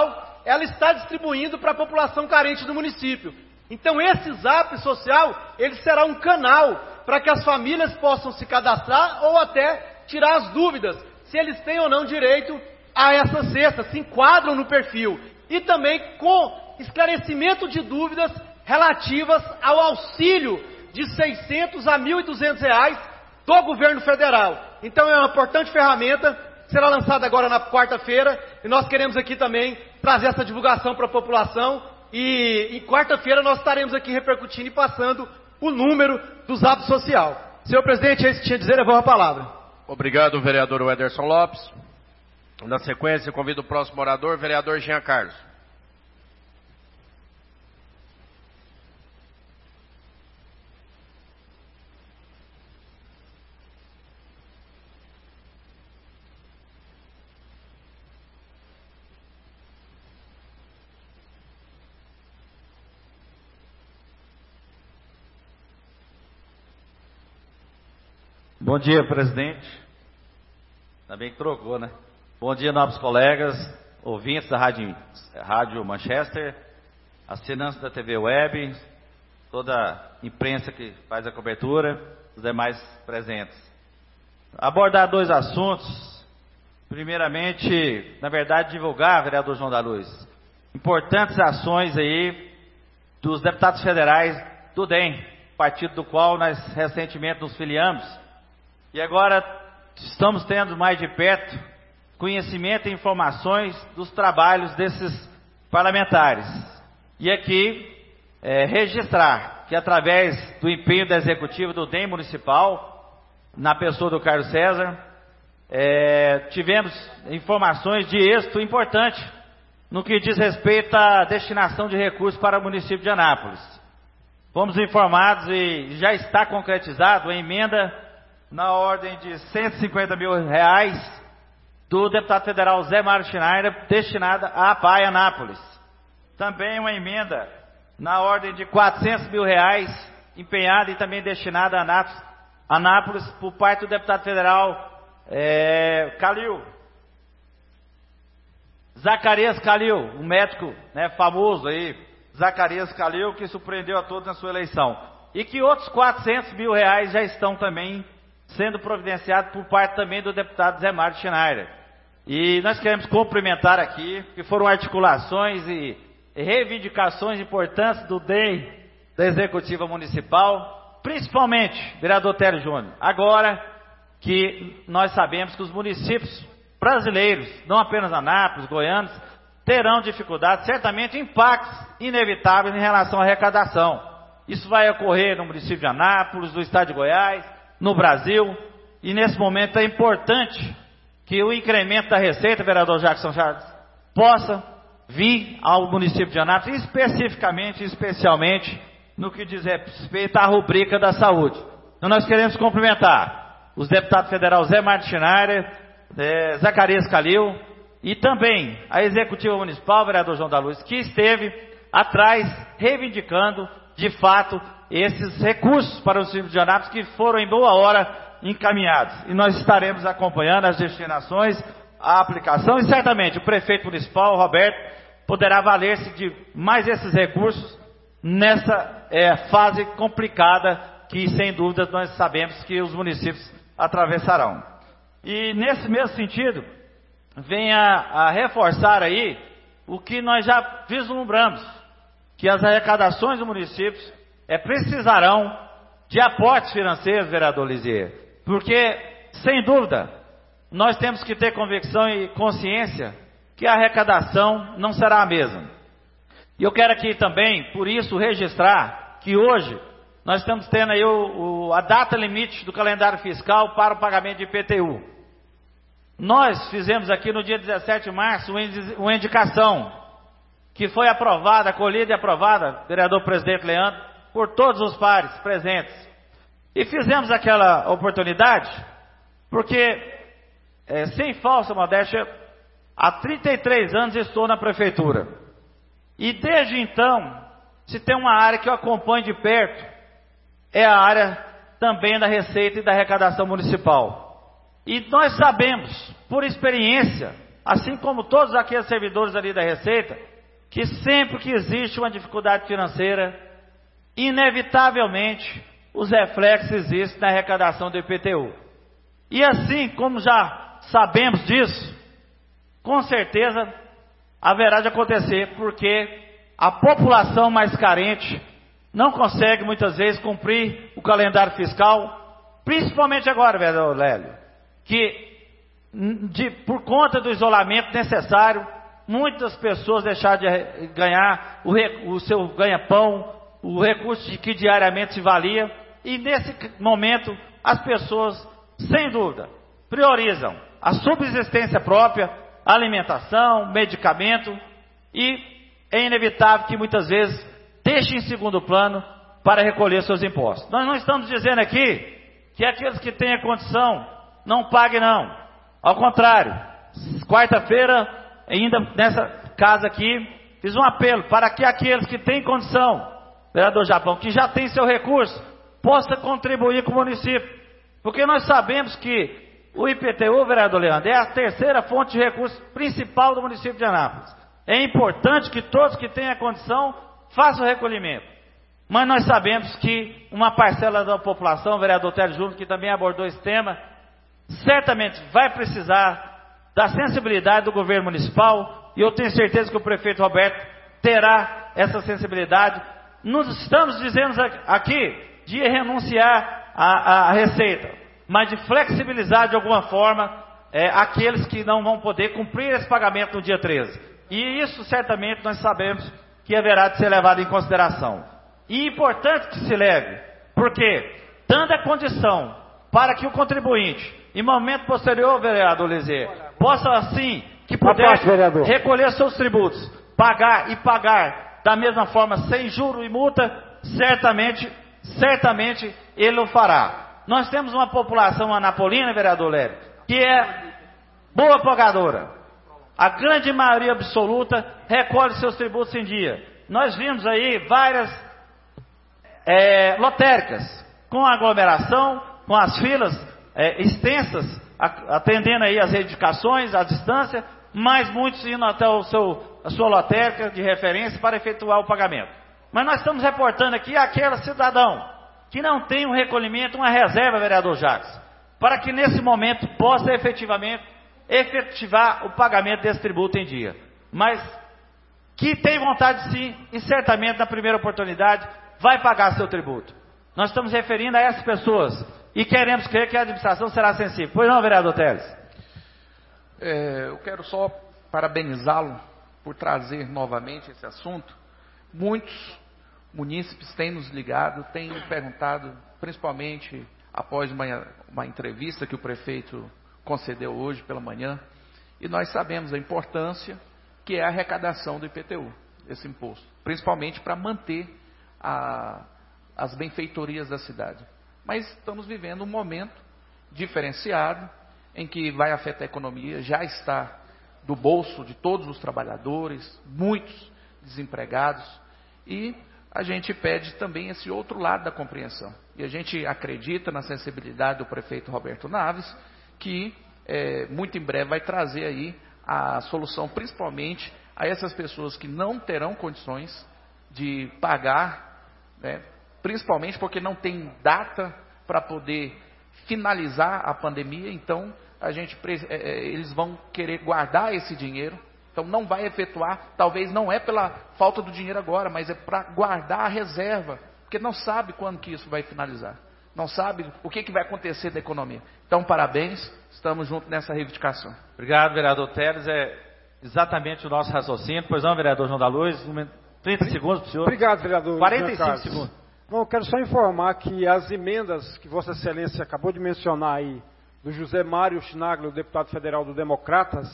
ela está distribuindo para a população carente do município. Então esse Zap Social, ele será um canal para que as famílias possam se cadastrar ou até tirar as dúvidas, se eles têm ou não direito a essa cesta, se enquadram no perfil. E também com esclarecimento de dúvidas relativas ao auxílio de seiscentos a mil e duzentos reais do governo federal. Então é uma importante ferramenta, será lançada agora na quarta-feira, e nós queremos aqui também trazer essa divulgação para a população, e em quarta-feira nós estaremos aqui repercutindo e passando o número do Zap Social. Senhor presidente, é isso que tinha a dizer, eu vou a palavra. Obrigado, vereador Wederson Lopes. Na sequência, convido o próximo orador, vereador Jean Carlos. Bom dia, presidente. Ainda bem que trocou, né? Bom dia, nobres colegas, ouvintes da Rádio, Rádio Manchester, assinantes da T V Web, toda a imprensa que faz a cobertura, os demais presentes. Abordar dois assuntos. Primeiramente, na verdade, divulgar, vereador João da Luz, importantes ações aí dos deputados federais do D E M, partido do qual nós recentemente nos filiamos. E agora estamos tendo mais de perto conhecimento e informações dos trabalhos desses parlamentares. E aqui é, registrar que através do empenho da executiva do D E M municipal, na pessoa do Carlos César, é, tivemos informações de êxito importante no que diz respeito à destinação de recursos para o município de Anápolis. Fomos informados e já está concretizado a emenda na ordem de cento e cinquenta mil reais do deputado federal Zé Mário Schneider, destinada à A P A I Anápolis. Também uma emenda na ordem de quatrocentos mil reais, empenhada e também destinada a Anápolis, Anápolis por parte do deputado federal é, Calil. Zacarias Calil, um médico, né, famoso aí, Zacarias Calil, que surpreendeu a todos na sua eleição. E que outros quatrocentos mil reais já estão também sendo providenciado por parte também do deputado Zé Mário Schneider. E nós queremos cumprimentar aqui, que foram articulações e reivindicações importantes do D E M, da Executiva Municipal, principalmente, vereador Télio Júnior, agora que nós sabemos que os municípios brasileiros, não apenas Anápolis, Goiânia, terão dificuldades, certamente impactos inevitáveis em relação à arrecadação. Isso vai ocorrer no município de Anápolis, no estado de Goiás, no Brasil, e nesse momento é importante que o incremento da receita, vereador Jackson Charles, possa vir ao município de Anápolis, especificamente, especialmente, no que diz respeito à rubrica da saúde. Então nós queremos cumprimentar os deputados federais Zé Mário Schneider, é, Zacarias Calil, e também a Executiva Municipal, vereador João da Luz, que esteve atrás, reivindicando, de fato, esses recursos para o município de Anápolis que foram em boa hora encaminhados. E nós estaremos acompanhando as destinações, a aplicação, e certamente o prefeito municipal, Roberto, poderá valer-se de mais esses recursos nessa é, fase complicada que, sem dúvida, nós sabemos que os municípios atravessarão. E nesse mesmo sentido, vem a, a reforçar aí o que nós já vislumbramos, que as arrecadações do município é, precisarão de aportes financeiros, vereador Lisier, porque, sem dúvida, nós temos que ter convicção e consciência que a arrecadação não será a mesma. E eu quero aqui também, por isso, registrar que hoje nós estamos tendo aí o, o, a data limite do calendário fiscal para o pagamento de I P T U. Nós fizemos aqui no dia dezessete de março uma indicação que foi aprovada, acolhida e aprovada, vereador presidente Leandro, por todos os pares presentes. E fizemos aquela oportunidade porque, é, sem falsa modéstia, há trinta e três anos estou na prefeitura. E desde então, se tem uma área que eu acompanho de perto, é a área também da Receita e da arrecadação municipal. E nós sabemos, por experiência, assim como todos aqueles servidores ali da Receita, que sempre que existe uma dificuldade financeira, inevitavelmente os reflexos existem na arrecadação do I P T U. E assim como já sabemos disso, com certeza haverá de acontecer, porque a população mais carente não consegue muitas vezes cumprir o calendário fiscal, principalmente agora, vereador Lélio, que de, por conta do isolamento necessário, muitas pessoas deixaram de ganhar o, o seu ganha-pão, o recurso de que diariamente se valia, e nesse momento as pessoas, sem dúvida, priorizam a subsistência própria, alimentação, medicamento, e é inevitável que muitas vezes deixem em segundo plano para recolher seus impostos. Nós não estamos dizendo aqui que aqueles que têm a condição não paguem, não. Ao contrário, quarta-feira, ainda nessa casa aqui, fiz um apelo para que aqueles que têm condição, vereador Japão, que já tem seu recurso, possa contribuir com o município. Porque nós sabemos que o I P T U, vereador Leandro, é a terceira fonte de recurso principal do município de Anápolis. É importante que todos que têm a condição façam o recolhimento. Mas nós sabemos que uma parcela da população, o vereador Télio Júnior, que também abordou esse tema, certamente vai precisar da sensibilidade do governo municipal, e eu tenho certeza que o prefeito Roberto terá essa sensibilidade. Não estamos dizendo aqui de renunciar à, à receita, mas de flexibilizar de alguma forma é, aqueles que não vão poder cumprir esse pagamento no dia treze. E isso certamente nós sabemos que haverá de ser levado em consideração. E é importante que se leve, porque dando a condição para que o contribuinte, em momento posterior, vereador Lizier, possa assim, que puder recolher seus tributos, pagar e pagar da mesma forma, sem juro e multa, certamente, certamente ele o fará. Nós temos uma população anapolina, vereador Lélio, que é boa pagadora. A grande maioria absoluta recolhe seus tributos em dia. Nós vimos aí várias é, lotéricas, com aglomeração, com as filas é, extensas, atendendo aí as reivindicações, à distância, mas muitos indo até o seu, a sua lotérica de referência para efetuar o pagamento. Mas nós estamos reportando aqui aquele cidadão que não tem um recolhimento, uma reserva, vereador Jacques, para que nesse momento possa efetivamente efetivar o pagamento desse tributo em dia. Mas que tem vontade sim, e certamente na primeira oportunidade vai pagar seu tributo. Nós estamos referindo a essas pessoas e queremos crer que a administração será sensível. Pois não, vereador Teles? É, eu quero só parabenizá-lo por trazer novamente esse assunto. Muitos munícipes têm nos ligado, têm perguntado, principalmente após uma, uma entrevista que o prefeito concedeu hoje pela manhã, e nós sabemos a importância que é a arrecadação do I P T U, esse imposto, principalmente para manter a, as benfeitorias da cidade. Mas estamos vivendo um momento diferenciado, em que vai afetar a economia, já está do bolso de todos os trabalhadores, muitos desempregados, e a gente pede também esse outro lado da compreensão. E a gente acredita na sensibilidade do prefeito Roberto Naves, que é, muito em breve vai trazer aí a solução, principalmente a essas pessoas que não terão condições de pagar, né, principalmente porque não tem data para poder finalizar a pandemia. Então a gente, eles vão querer guardar esse dinheiro, então não vai efetuar, talvez não é pela falta do dinheiro agora, mas é para guardar a reserva, porque não sabe quando que isso vai finalizar, não sabe o que, que vai acontecer da economia. Então parabéns, estamos juntos nessa reivindicação. Obrigado, vereador Teles, é exatamente o nosso raciocínio. Pois não, vereador João da Luz, trinta segundos para o senhor. Obrigado, vereador. quarenta e cinco segundos. Bom, eu quero só informar que as emendas que Vossa Excelência acabou de mencionar aí, do José Mário Schnagler, deputado federal do Democratas,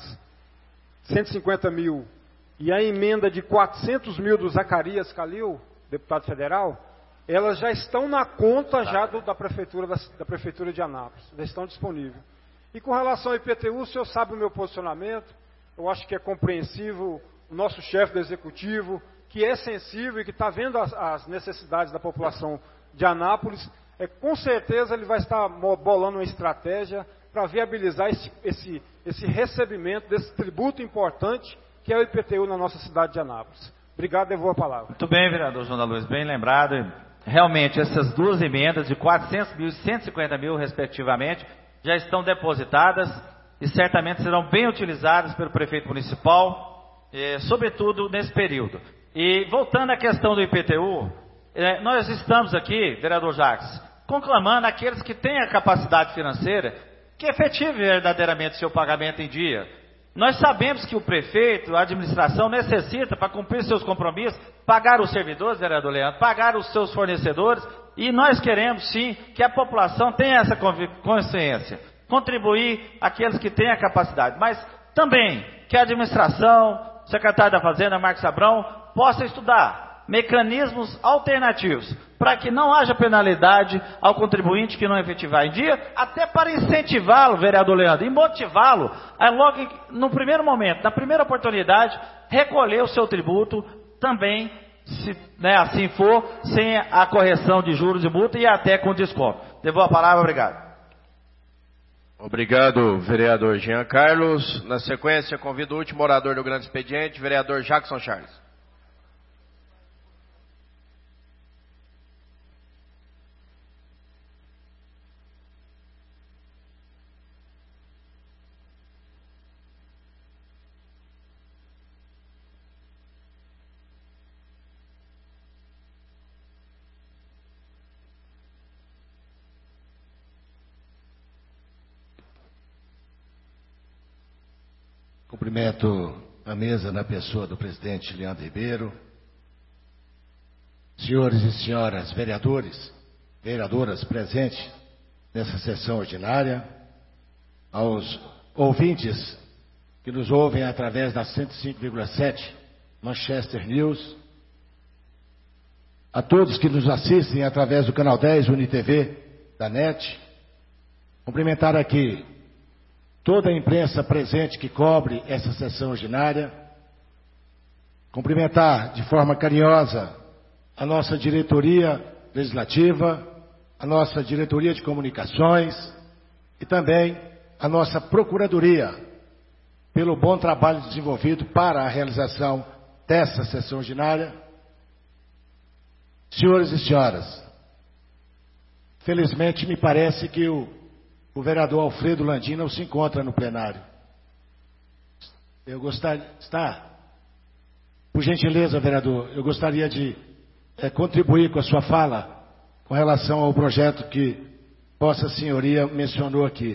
cento e cinquenta mil, e a emenda de quatrocentos mil do Zacarias Calil, deputado federal, elas já estão na conta já do, da, prefeitura, da, da Prefeitura de Anápolis, já estão disponíveis. E com relação ao I P T U, o senhor sabe o meu posicionamento, eu acho que é compreensível o nosso chefe do Executivo, que é sensível e que está vendo as, as necessidades da população de Anápolis, é, com certeza ele vai estar bolando uma estratégia para viabilizar esse, esse, esse recebimento desse tributo importante que é o I P T U na nossa cidade de Anápolis. Obrigado, devolvo a palavra. Muito bem, vereador João da Luz, bem lembrado. Realmente, essas duas emendas de quatrocentos mil e cento e cinquenta mil, respectivamente, já estão depositadas e certamente serão bem utilizadas pelo prefeito municipal, eh, sobretudo nesse período. E voltando à questão do I P T U, eh, nós estamos aqui, vereador Jacques, conclamando aqueles que têm a capacidade financeira que efetive verdadeiramente seu pagamento em dia. Nós sabemos que o prefeito, a administração necessita, para cumprir seus compromissos, pagar os servidores, vereador Leandro, pagar os seus fornecedores, e nós queremos sim que a população tenha essa consciência, contribuir aqueles que têm a capacidade, mas também que a administração, o secretário da Fazenda, Marcos Abrão, possa estudar mecanismos alternativos, para que não haja penalidade ao contribuinte que não efetivar em dia, até para incentivá-lo, vereador Leandro, e motivá-lo a logo no primeiro momento, na primeira oportunidade, recolher o seu tributo também, se né, assim for, sem a correção de juros e multa e até com desconto. Devolvo a palavra, obrigado. Obrigado, vereador Jean Carlos. Na sequência, convido o último orador do grande expediente, vereador Jackson Charles. Cumprimento a mesa na pessoa do presidente Leandro Ribeiro, senhores e senhoras vereadores, vereadoras presentes nessa sessão ordinária, aos ouvintes que nos ouvem através da cento e cinco vírgula sete Manchester News, a todos que nos assistem através do canal dez UniTV da N E T, cumprimentar aqui toda a imprensa presente que cobre essa sessão ordinária, cumprimentar de forma carinhosa a nossa diretoria legislativa, a nossa diretoria de comunicações e também a nossa procuradoria pelo bom trabalho desenvolvido para a realização dessa sessão ordinária. Senhores e senhoras, felizmente me parece que o O vereador Alfredo Landim não se encontra no plenário. Eu gostaria... Está? Por gentileza, vereador, eu gostaria de é, contribuir com a sua fala com relação ao projeto que Vossa Senhoria mencionou aqui.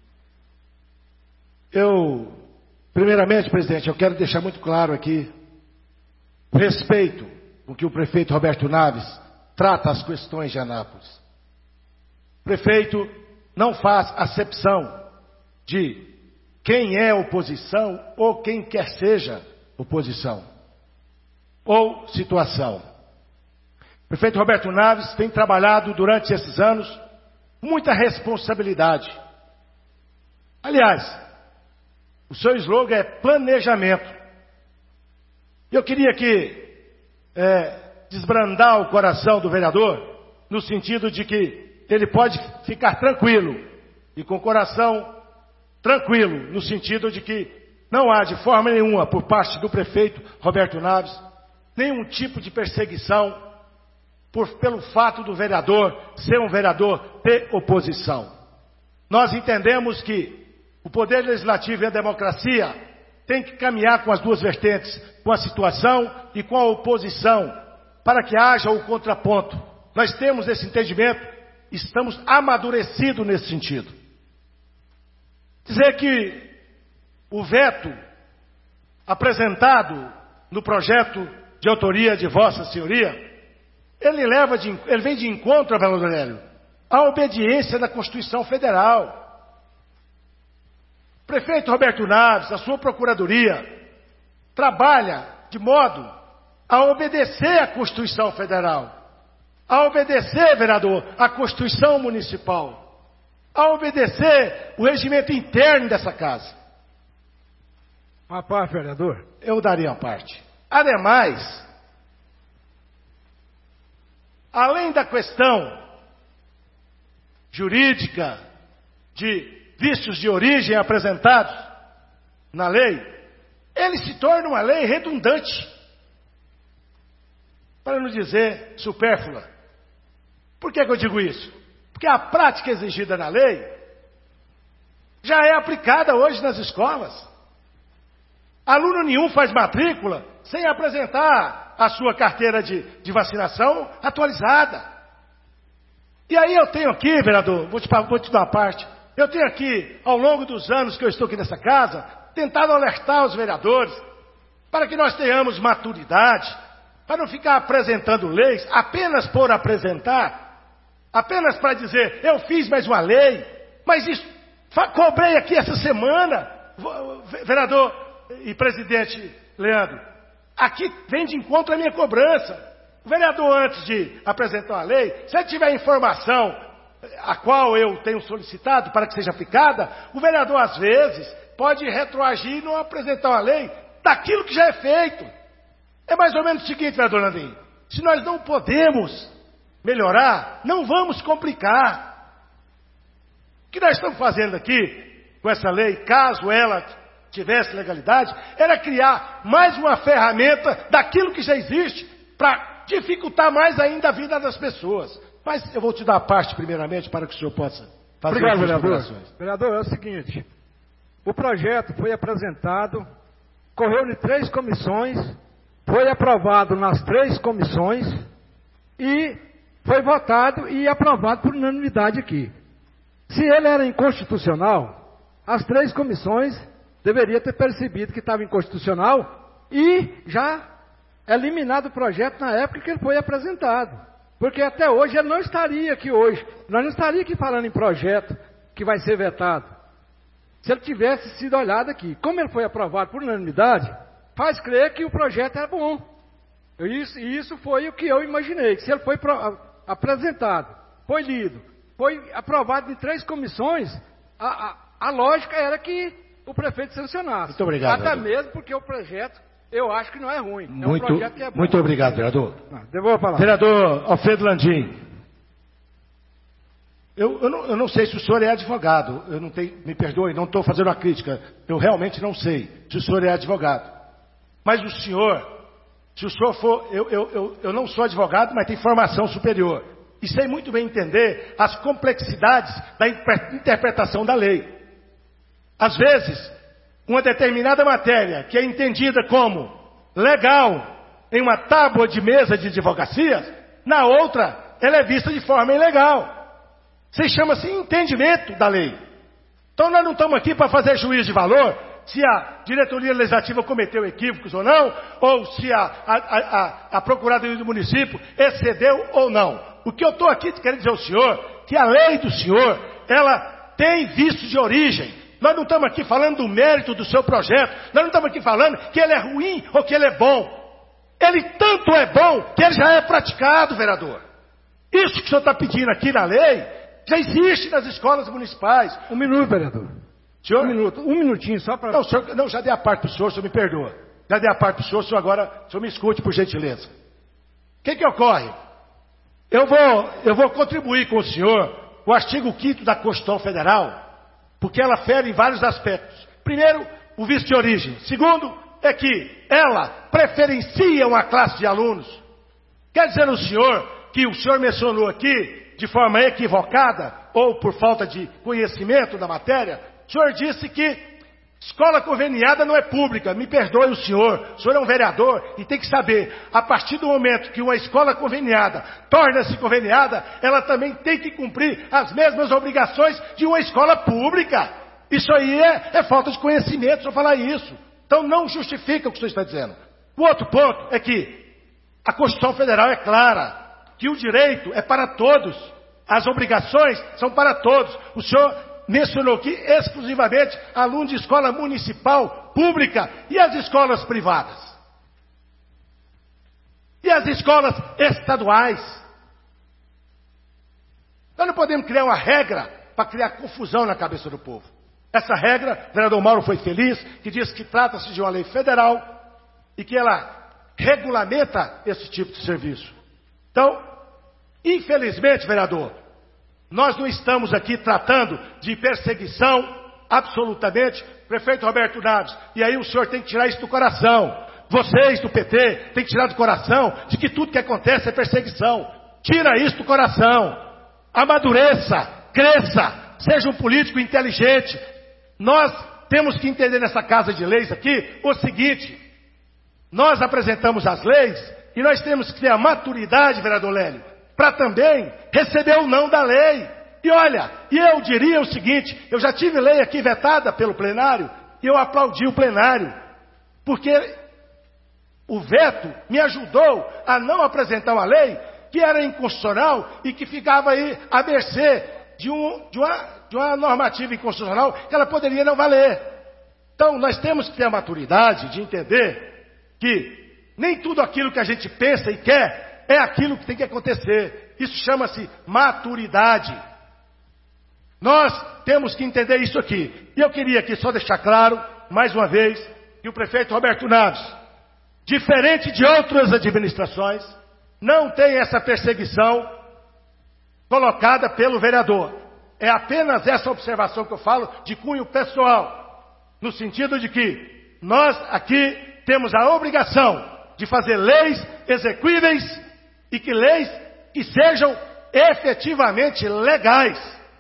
Eu, primeiramente, presidente, eu quero deixar muito claro aqui o respeito com que o prefeito Roberto Naves trata as questões de Anápolis. O prefeito não faz acepção de quem é oposição ou quem quer seja oposição ou situação. O prefeito Roberto Naves tem trabalhado durante esses anos com muita responsabilidade. Aliás, o seu slogan é planejamento. Eu queria aqui é, desbrandar o coração do vereador no sentido de que ele pode ficar tranquilo e com o coração tranquilo, no sentido de que não há de forma nenhuma, por parte do prefeito Roberto Naves, nenhum tipo de perseguição por, pelo fato do vereador ser um vereador de oposição. Nós entendemos que o poder legislativo e a democracia têm que caminhar com as duas vertentes, com a situação e com a oposição, para que haja o contraponto. Nós temos esse entendimento. Estamos amadurecidos nesse sentido. Dizer que o veto apresentado no projeto de autoria de Vossa Senhoria, ele, leva de, ele vem de encontro, vereador Hélio, à obediência da Constituição Federal. O prefeito Roberto Naves, a sua procuradoria, trabalha de modo a obedecer à Constituição Federal. A obedecer, vereador, a Constituição Municipal, a obedecer o regimento interno dessa casa. Uma parte, vereador? Eu daria uma parte. Ademais, além da questão jurídica de vícios de origem apresentados na lei, ele se torna uma lei redundante, para não dizer supérflua. Por que que eu digo isso? Porque a prática exigida na lei já é aplicada hoje nas escolas. Aluno nenhum faz matrícula sem apresentar a sua carteira de, de vacinação atualizada. E aí eu tenho aqui, vereador, vou te, vou te dar uma parte, eu tenho aqui, ao longo dos anos que eu estou aqui nessa casa, tentado alertar os vereadores para que nós tenhamos maturidade, para não ficar apresentando leis apenas por apresentar, apenas para dizer, eu fiz mais uma lei, mas isso, cobrei aqui essa semana, vereador e presidente Leandro, aqui vem de encontro a minha cobrança. O vereador, antes de apresentar uma lei, se ele tiver informação a qual eu tenho solicitado para que seja aplicada, o vereador, às vezes, pode retroagir e não apresentar uma lei daquilo que já é feito. É mais ou menos o seguinte, vereador Landinho, se nós não podemos melhorar, não vamos complicar. O que nós estamos fazendo aqui, com essa lei, caso ela tivesse legalidade, era criar mais uma ferramenta daquilo que já existe, para dificultar mais ainda a vida das pessoas. Mas eu vou te dar a parte, primeiramente, para que o senhor possa fazer Obrigado, as vereador. considerações. Vereador, é o seguinte, o projeto foi apresentado, correu em três comissões, foi aprovado nas três comissões e foi votado e aprovado por unanimidade aqui. Se ele era inconstitucional, as três comissões deveriam ter percebido que estava inconstitucional e já eliminado o projeto na época que ele foi apresentado. Porque até hoje ele não estaria aqui hoje. Nós não estaríamos aqui falando em projeto que vai ser vetado. Se ele tivesse sido olhado aqui. Como ele foi aprovado por unanimidade, faz crer que o projeto é bom. E isso, isso foi o que eu imaginei. Que se ele foi pro, apresentado, foi lido, foi aprovado em três comissões, a, a, a lógica era que o prefeito sancionasse. Muito obrigado. Até vereador. mesmo porque o projeto, eu acho que não é ruim. É Muito, um projeto que é bom. muito obrigado, vereador. Não, devolvo a palavra. Vereador Alfredo Landim, eu, eu, não, eu não sei se o senhor é advogado, eu não tenho, me perdoe, não estou fazendo uma crítica, eu realmente não sei se o senhor é advogado. Mas o senhor, se o senhor for, eu, eu, eu, eu não sou advogado, mas tenho formação superior. E sei muito bem entender as complexidades da interpretação da lei. Às vezes, uma determinada matéria que é entendida como legal em uma tábua de mesa de advocacia, na outra ela é vista de forma ilegal. Se chama-se entendimento da lei. Então nós não estamos aqui para fazer juízo de valor se a diretoria legislativa cometeu equívocos ou não, ou se a, a, a, a procuradoria do município excedeu ou não. O que eu estou aqui querendo dizer ao senhor, que a lei do senhor, ela tem vício de origem. Nós não estamos aqui falando do mérito do seu projeto. Nós não estamos aqui falando que ele é ruim ou que ele é bom. Ele tanto é bom que ele já é praticado, vereador. Isso que o senhor está pedindo aqui na lei, já existe nas escolas municipais. Um minuto, vereador. Senhor? Um minuto, um minutinho só para... Não, senhor, não, já dei a parte para o senhor, o senhor me perdoa. Já dei a parte para o senhor, o senhor agora, o senhor me escute, por gentileza. O que que ocorre? Eu vou, eu vou contribuir com o senhor o artigo quinto da Constituição Federal, porque ela fere em vários aspectos. Primeiro, o vício de origem. Segundo, é que ela preferencia uma classe de alunos. Quer dizer o senhor que o senhor mencionou aqui, de forma equivocada, ou por falta de conhecimento da matéria, o senhor disse que escola conveniada não é pública. Me perdoe o senhor, o senhor é um vereador e tem que saber, a partir do momento que uma escola conveniada torna-se conveniada, ela também tem que cumprir as mesmas obrigações de uma escola pública. Isso aí é, é falta de conhecimento, só falar isso. Então não justifica o que o senhor está dizendo. O outro ponto é que a Constituição Federal é clara, que o direito é para todos, as obrigações são para todos. O senhor mencionou aqui exclusivamente aluno de escola municipal, pública, e as escolas privadas. E as escolas estaduais. Nós não podemos criar uma regra para criar confusão na cabeça do povo. Essa regra, o vereador Mauro foi feliz, que diz que trata-se de uma lei federal e que ela regulamenta esse tipo de serviço. Então, infelizmente, vereador, nós não estamos aqui tratando de perseguição absolutamente, prefeito Roberto Naves. E aí o senhor tem que tirar isso do coração. Vocês do P T têm que tirar do coração de que tudo que acontece é perseguição. Tira isso do coração. Amadureça, cresça, seja um político inteligente. Nós temos que entender nessa casa de leis aqui o seguinte: nós apresentamos as leis e nós temos que ter a maturidade, vereador Lélio, para também receber o não da lei. E olha, e eu diria o seguinte: eu já tive lei aqui vetada pelo plenário e eu aplaudi o plenário, porque o veto me ajudou a não apresentar uma lei que era inconstitucional e que ficava aí à mercê de, um, de, uma, de uma normativa inconstitucional que ela poderia não valer. Então nós temos que ter a maturidade de entender que nem tudo aquilo que a gente pensa e quer é aquilo que tem que acontecer. Isso chama-se maturidade. Nós temos que entender isso aqui. E eu queria aqui só deixar claro, mais uma vez, que o prefeito Roberto Naves, diferente de outras administrações, não tem essa perseguição colocada pelo vereador. É apenas essa observação que eu falo de cunho pessoal, no sentido de que nós aqui temos a obrigação de fazer leis execuíveis e que leis que sejam efetivamente legais.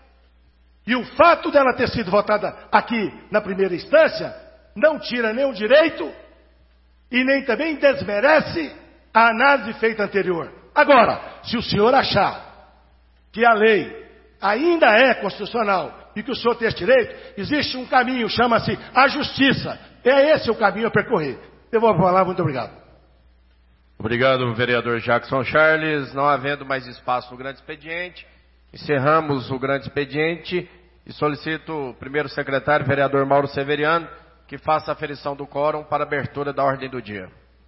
E o fato dela ter sido votada aqui na primeira instância não tira nenhum direito e nem também desmerece a análise feita anterior. Agora, se o senhor achar que a lei ainda é constitucional e que o senhor tem esse direito, existe um caminho, chama-se a justiça. É esse o caminho a percorrer. Eu vou falar, muito obrigado. Obrigado, vereador Jackson Charles. Não havendo mais espaço no grande expediente, encerramos o grande expediente e solicito o primeiro secretário, vereador Mauro Severiano, que faça a aferição do quórum para a abertura da ordem do dia.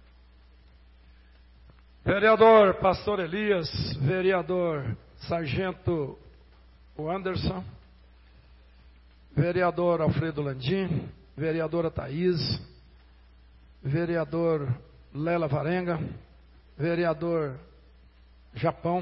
Vereador Pastor Elias, vereador Sargento Anderson, vereador Alfredo Landim, vereadora Thaís, vereador Lela Varenga, vereador Japão,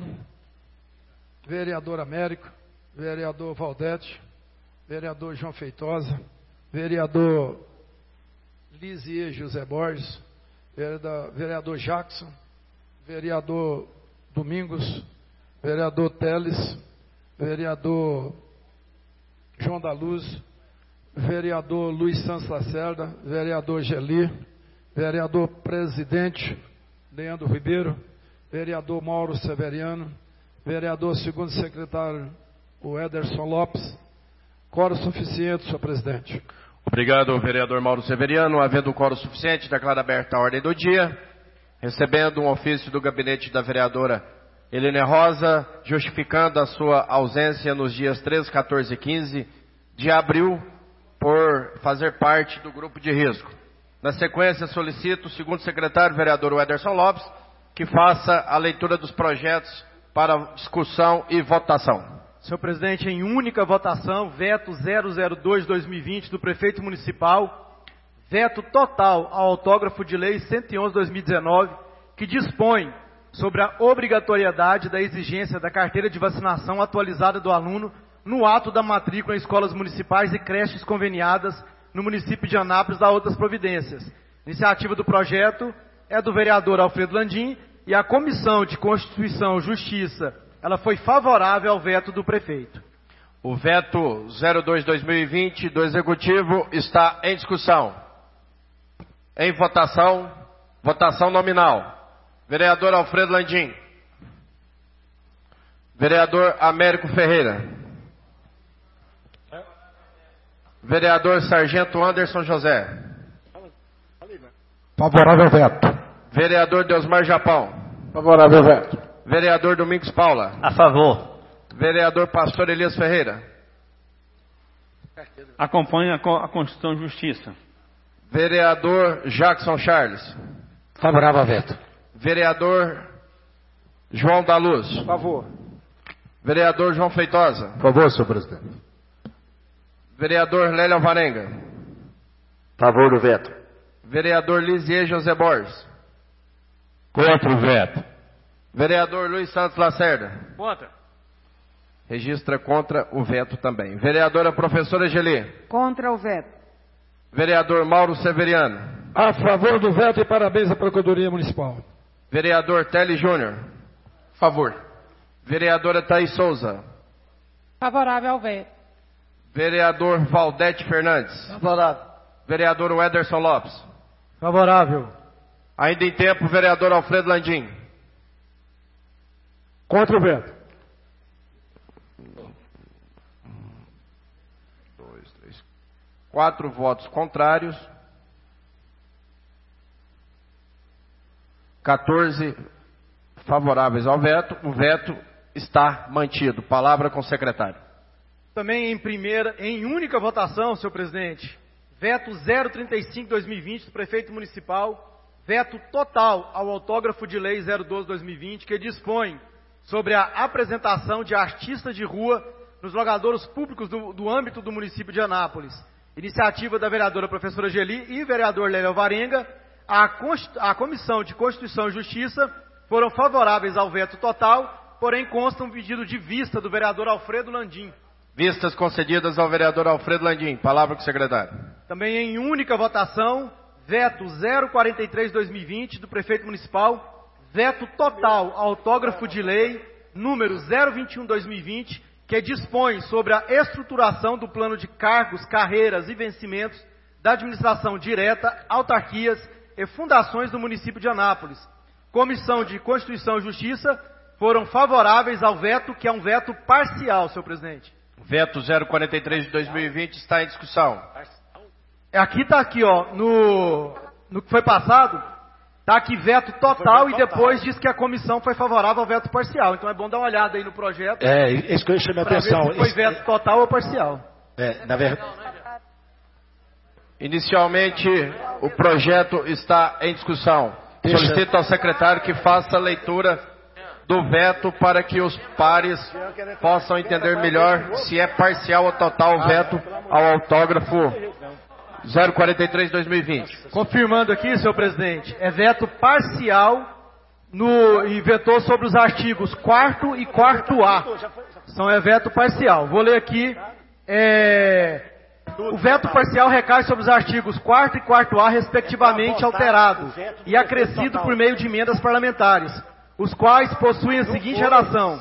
vereador Américo, vereador Valdete, vereador João Feitosa, vereador Lisier José Borges, vereador Jackson, vereador Domingos, vereador Teles, vereador João da Luz, vereador Luiz Santos Lacerda, vereador Geli, vereador presidente Leandro Ribeiro, vereador Mauro Severiano, vereador segundo secretário o Ederson Lopes. Quórum suficiente, senhor presidente. Obrigado, vereador Mauro Severiano. Havendo quórum suficiente, declaro aberta a ordem do dia. Recebendo um ofício do gabinete da vereadora Helene Rosa, justificando a sua ausência nos dias treze, quatorze e quinze de abril, por fazer parte do grupo de risco. Na sequência, solicito o segundo secretário, vereador Ederson Lopes, que faça a leitura dos projetos para discussão e votação. Senhor presidente, em única votação, veto zero zero dois barra dois mil e vinte do prefeito municipal, veto total ao autógrafo de lei cento e onze barra dois mil e dezenove, que dispõe sobre a obrigatoriedade da exigência da carteira de vacinação atualizada do aluno no ato da matrícula em escolas municipais e creches conveniadas no município de Anápolis, a outras providências. Iniciativa do projeto é do vereador Alfredo Landim e a Comissão de Constituição e Justiça, ela foi favorável ao veto do prefeito. O veto zero dois barra dois mil e vinte do Executivo está em discussão. Em votação, votação nominal. Vereador Alfredo Landim. Vereador Américo Ferreira. Vereador Sargento Anderson José. Favorável ao veto. Vereador Deusmar Japão. Favorável ao veto. Vereador Domingos Paula. A favor. Vereador Pastor Elias Ferreira. Acompanha a Constituição e Justiça. Vereador Jackson Charles. Favorável ao veto. Vereador João da Luz. Favor. Vereador João Feitosa. Favor, senhor presidente. Vereador Lélio Varenga. Favor do veto. Vereador Lisier José Borges. Contra o veto. Vereador Luiz Santos Lacerda. Contra. Registra contra o veto também. Vereadora professora Geli. Contra o veto. Vereador Mauro Severiano. A favor do veto e parabéns à Procuradoria Municipal. Vereador Tele Júnior. Favor. Vereadora Thaís Souza. Favorável ao veto. Vereador Valdete Fernandes. Favorável. Vereador Wederson Lopes. Favorável. Ainda em tempo, vereador Alfredo Landim. Contra o veto. Dois, três, quatro votos contrários. quatorze favoráveis ao veto. O veto está mantido. Palavra com o secretário. Também em primeira, em única votação, senhor presidente, veto zero trinta e cinco barra dois mil e vinte do prefeito municipal, veto total ao autógrafo de lei zero doze barra dois mil e vinte, que dispõe sobre a apresentação de artistas de rua nos logadouros públicos do, do âmbito do município de Anápolis. Iniciativa da vereadora professora Geli e vereador Lélio Alvarenga. A, a Comissão de Constituição e Justiça foram favoráveis ao veto total, porém consta um pedido de vista do vereador Alfredo Landim. Vistas concedidas ao vereador Alfredo Landim. Palavra com o secretário. Também em única votação, veto zero quarenta e três barra dois mil e vinte do prefeito municipal, veto total ao autógrafo de lei número zero vinte e um barra dois mil e vinte, que dispõe sobre a estruturação do plano de cargos, carreiras e vencimentos da administração direta, autarquias e fundações do município de Anápolis. Comissão de Constituição e Justiça foram favoráveis ao veto, que é um veto parcial, senhor presidente. Veto zero quarenta e três de dois mil e vinte está em discussão. Aqui está aqui, ó, no, no que foi passado, está aqui veto total e depois diz que a comissão foi favorável ao veto parcial. Então é bom dar uma olhada aí no projeto. É, isso que eu chamei a atenção. Ver se foi veto total ou parcial. É, na verdade. Inicialmente, o projeto está em discussão. Deixa... Solicito ao secretário que faça a leitura do veto para que os pares possam entender melhor se é parcial ou total o veto ao autógrafo zero quarenta e três barra dois mil e vinte. Confirmando aqui, senhor presidente, é veto parcial no, e vetou sobre os artigos quarto e quarto A. São é veto parcial. Vou ler aqui. É... O veto parcial recai sobre os artigos quarto e quarto A, respectivamente, alterado e acrescido por meio de emendas parlamentares, os quais possuem a seguinte redação: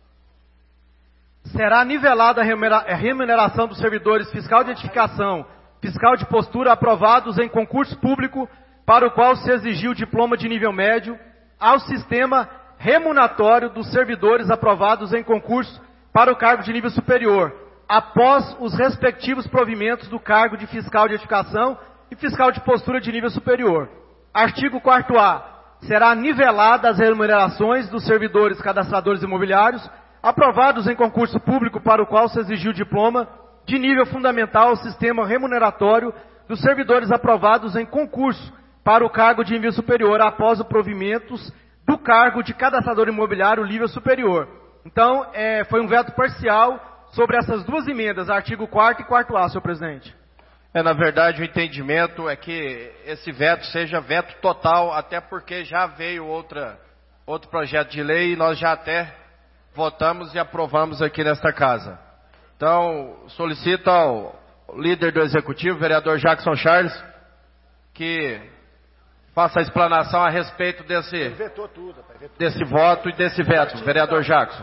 será nivelada a remuneração dos servidores fiscal de edificação, fiscal de postura aprovados em concurso público para o qual se exigiu diploma de nível médio, ao sistema remuneratório dos servidores aprovados em concurso para o cargo de nível superior, após os respectivos provimentos do cargo de fiscal de edificação e fiscal de postura de nível superior. Artigo quarto A. Será nivelada as remunerações dos servidores cadastradores imobiliários aprovados em concurso público para o qual se exigiu diploma de nível fundamental ao sistema remuneratório dos servidores aprovados em concurso para o cargo de nível superior após os provimentos do cargo de cadastrador imobiliário nível superior. Então, é, foi um veto parcial sobre essas duas emendas, artigo quarto e quarto A, senhor presidente. É, na verdade, o entendimento é que esse veto seja veto total, até porque já veio outra, outro projeto de lei e nós já até votamos e aprovamos aqui nesta casa. Então, solicito ao líder do Executivo, vereador Jackson Charles, que faça a explanação a respeito desse, desse voto e desse veto. Vereador Jackson.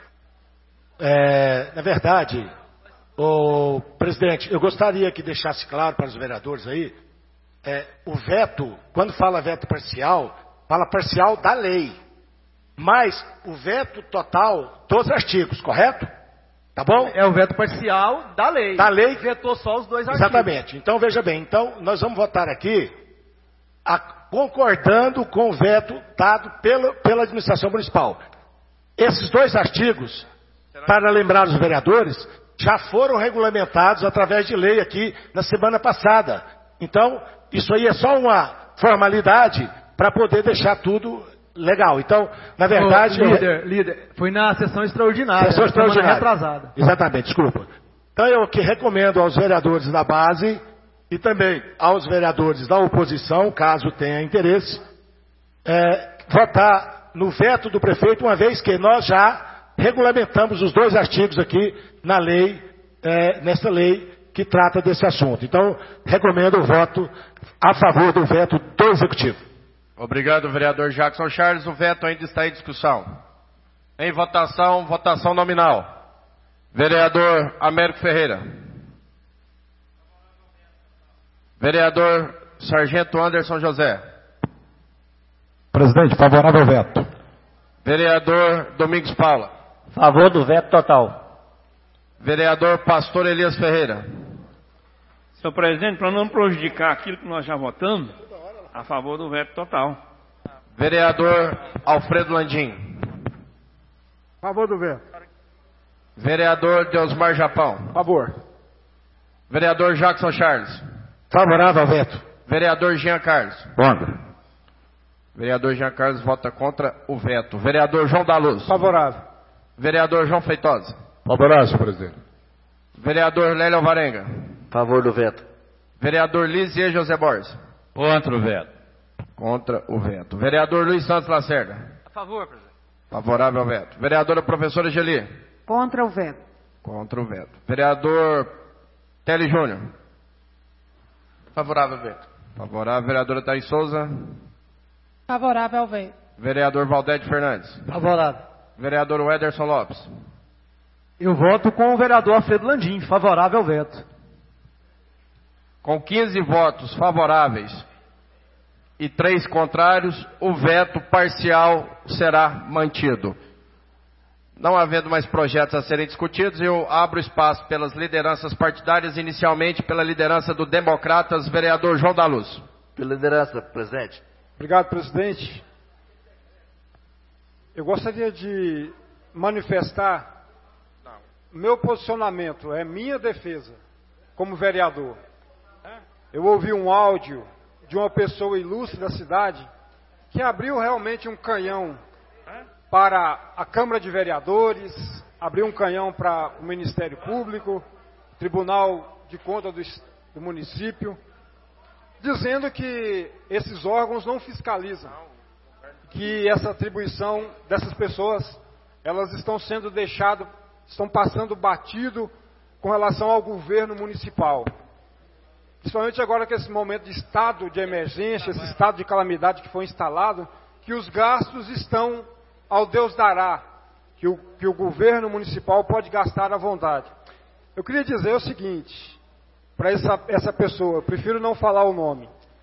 É, na verdade, o presidente, eu gostaria que deixasse claro para os vereadores aí, é, o veto, quando fala veto parcial, fala parcial da lei, mas o veto total dos artigos, correto? Tá bom? É o veto parcial da lei. Da lei. Vetou só os dois artigos. Exatamente. Então, veja bem, então nós vamos votar aqui a, concordando com o veto dado pelo, pela administração municipal. Esses dois artigos, para lembrar os vereadores, já foram regulamentados através de lei aqui na semana passada. Então, isso aí é só uma formalidade para poder deixar tudo legal. Então, na verdade... Ô, líder, eu... líder, foi na sessão extraordinária. Sessão extraordinária. Retrasada. Exatamente, desculpa. Então, eu que recomendo aos vereadores da base e também aos vereadores da oposição, caso tenha interesse, é, votar no veto do prefeito, uma vez que nós já regulamentamos os dois artigos aqui na lei, é, nessa lei que trata desse assunto. Então, recomendo o voto a favor do veto do Executivo. Obrigado, vereador Jackson Charles. O veto ainda está em discussão. Em votação, votação nominal. Vereador Américo Ferreira. Vereador Sargento Anderson José. Presidente, favorável ao veto. Vereador Domingos Paula. Favor do veto total. Vereador Pastor Elias Ferreira. Senhor presidente, para não prejudicar aquilo que nós já votamos, a favor do veto total. Vereador Alfredo Landim. Favor do veto. Vereador Deusmar Japão. Favor. Vereador Jackson Charles. Favorável ao veto. Vereador Jean Carlos. Contra. Vereador Jean Carlos vota contra o veto. Vereador João da Luz. Favorável. Vereador João Feitosa. Favorável, senhor presidente. Vereador Lélio Alvarenga. Favor do veto. Vereador Lisier José Borges. Contra o veto. Contra o veto. Vereador Luiz Santos Lacerda. A favor, presidente. Favorável ao veto. Vereadora professora Geli. Contra o veto. Contra o veto. Vereador Tele Júnior. Favorável ao veto. Favorável. Vereadora Thaís Souza. Favorável ao veto. Vereador Valdete Fernandes. Favorável. Vereador Wederson Lopes. Eu voto com o vereador Alfredo Landim, favorável ao veto. Com quinze votos favoráveis e três contrários, o veto parcial será mantido. Não havendo mais projetos a serem discutidos, eu abro espaço pelas lideranças partidárias, inicialmente pela liderança do Democratas, vereador João da Luz. Pela liderança, presidente. Obrigado, presidente. Eu gostaria de manifestar meu posicionamento, é minha defesa como vereador. Eu ouvi um áudio de uma pessoa ilustre da cidade que abriu realmente um canhão para a Câmara de Vereadores, abriu um canhão para o Ministério Público, Tribunal de Contas do, do município, dizendo que esses órgãos não fiscalizam, que essa atribuição dessas pessoas, elas estão sendo deixadas, estão passando batido com relação ao governo municipal. Principalmente agora que esse momento de estado de emergência, esse estado de calamidade que foi instalado, que os gastos estão ao Deus dará, que o, que o governo municipal pode gastar à vontade. Eu queria dizer o seguinte, para essa, essa pessoa, eu prefiro não falar o nome,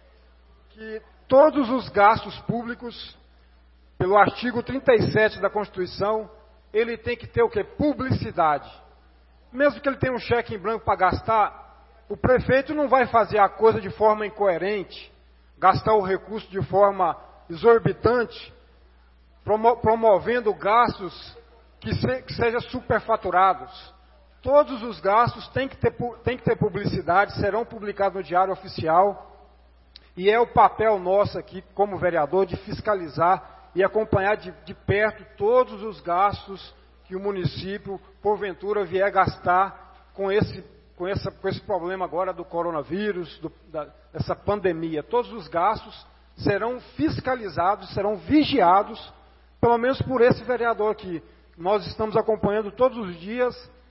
que todos os gastos públicos, pelo artigo trinta e sete da Constituição, ele tem que ter o quê? Publicidade. Mesmo que ele tenha um cheque em branco para gastar, o prefeito não vai fazer a coisa de forma incoerente, gastar o recurso de forma exorbitante, promo promovendo gastos que, se que sejam superfaturados. Todos os gastos têm que, ter, têm que ter publicidade, serão publicados no Diário Oficial, e é o papel nosso aqui, como vereador, de fiscalizar e acompanhar de, de perto todos os gastos que o município, porventura, vier gastar com esse, com essa, com esse problema agora do coronavírus, do, da, dessa pandemia. Todos os gastos serão fiscalizados, serão vigiados, pelo menos por esse vereador aqui. Nós estamos acompanhando todos os dias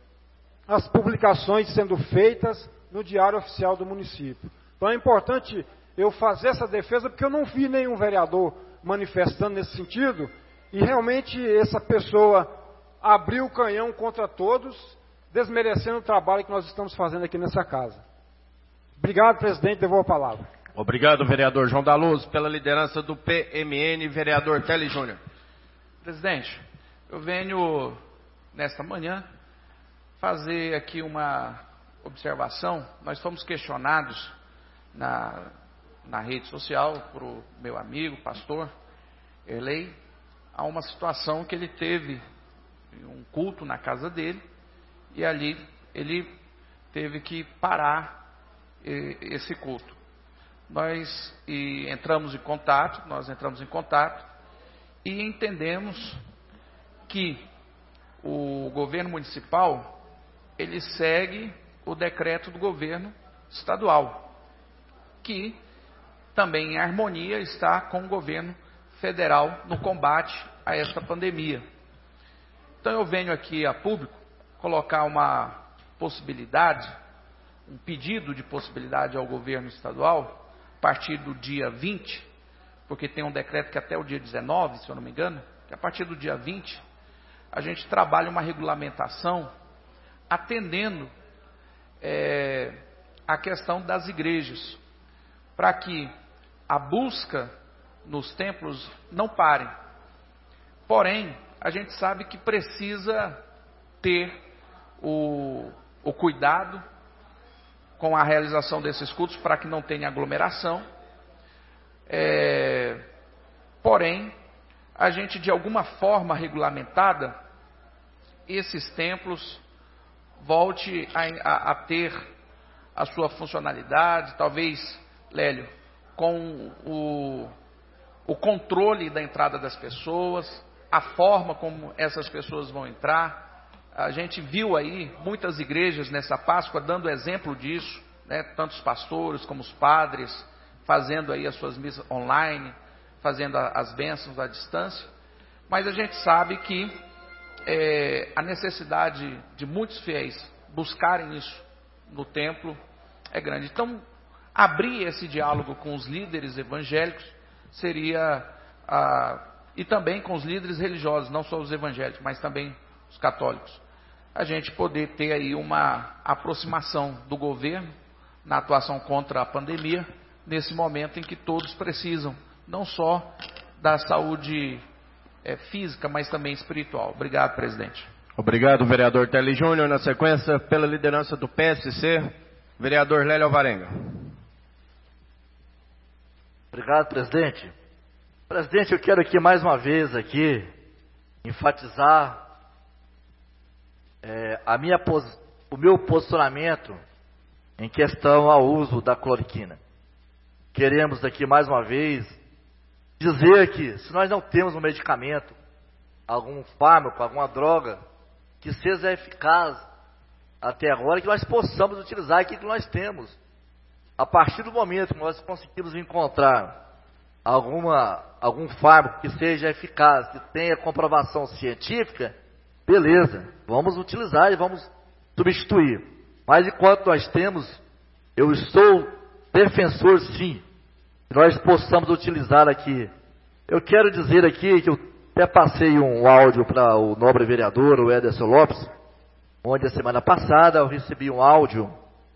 as publicações sendo feitas no Diário Oficial do município. Então é importante eu fazer essa defesa, porque eu não vi nenhum vereador manifestando nesse sentido, e realmente essa pessoa abriu o canhão contra todos, desmerecendo o trabalho que nós estamos fazendo aqui nessa casa. Obrigado, presidente, devolvo a palavra. Obrigado, vereador João da Luz, pela liderança do P M N, vereador Tele Júnior. Presidente, eu venho, nesta manhã, fazer aqui uma observação. Nós fomos questionados na, na rede social por o meu amigo, pastor Erlei, a uma situação que ele teve um culto na casa dele, e ali ele teve que parar esse culto. Nós e entramos em contato, nós entramos em contato e entendemos que o governo municipal, ele segue o decreto do governo estadual, que também em harmonia está com o governo federal no combate a esta pandemia. Então eu venho aqui a público colocar uma possibilidade, um pedido de possibilidade ao governo estadual, a partir do dia vinte, porque tem um decreto que até o dia dezenove, se eu não me engano, que a partir do dia vinte, a gente trabalha uma regulamentação atendendo é, a questão das igrejas, para que a busca nos templos não pare. Porém, a gente sabe que precisa ter o, o cuidado com a realização desses cultos para que não tenha aglomeração. É, porém, a gente de alguma forma regulamentada, esses templos volte a, a, a ter a sua funcionalidade, talvez, Lélio, com o, o controle da entrada das pessoas, a forma como essas pessoas vão entrar. A gente viu aí muitas igrejas nessa Páscoa dando exemplo disso, né? Tanto os pastores como os padres fazendo aí as suas missas online, fazendo as bênçãos à distância. Mas a gente sabe que é, a necessidade de muitos fiéis buscarem isso no templo é grande. Então, abrir esse diálogo com os líderes evangélicos seria, ah, e também com os líderes religiosos, não só os evangélicos, mas também os católicos, a gente poder ter aí uma aproximação do governo na atuação contra a pandemia, nesse momento em que todos precisam, não só da saúde é, física, mas também espiritual. Obrigado, presidente. Obrigado, vereador Tele Júnior. Na sequência, pela liderança do P S C, vereador Lélio Alvarenga. Obrigado, presidente. Presidente, eu quero aqui mais uma vez aqui enfatizar é, a minha, o meu posicionamento em questão ao uso da cloroquina. Queremos aqui mais uma vez dizer que se nós não temos um medicamento, algum fármaco, alguma droga que seja eficaz até agora, que nós possamos utilizar aquilo que nós temos. A partir do momento que nós conseguimos encontrar alguma, algum fármaco que seja eficaz, que tenha comprovação científica, beleza, vamos utilizar e vamos substituir. Mas enquanto nós temos, eu estou defensor sim, que nós possamos utilizar aqui. Eu quero dizer aqui que eu até passei um áudio para o nobre vereador, o Ederson Lopes, onde a semana passada eu recebi um áudio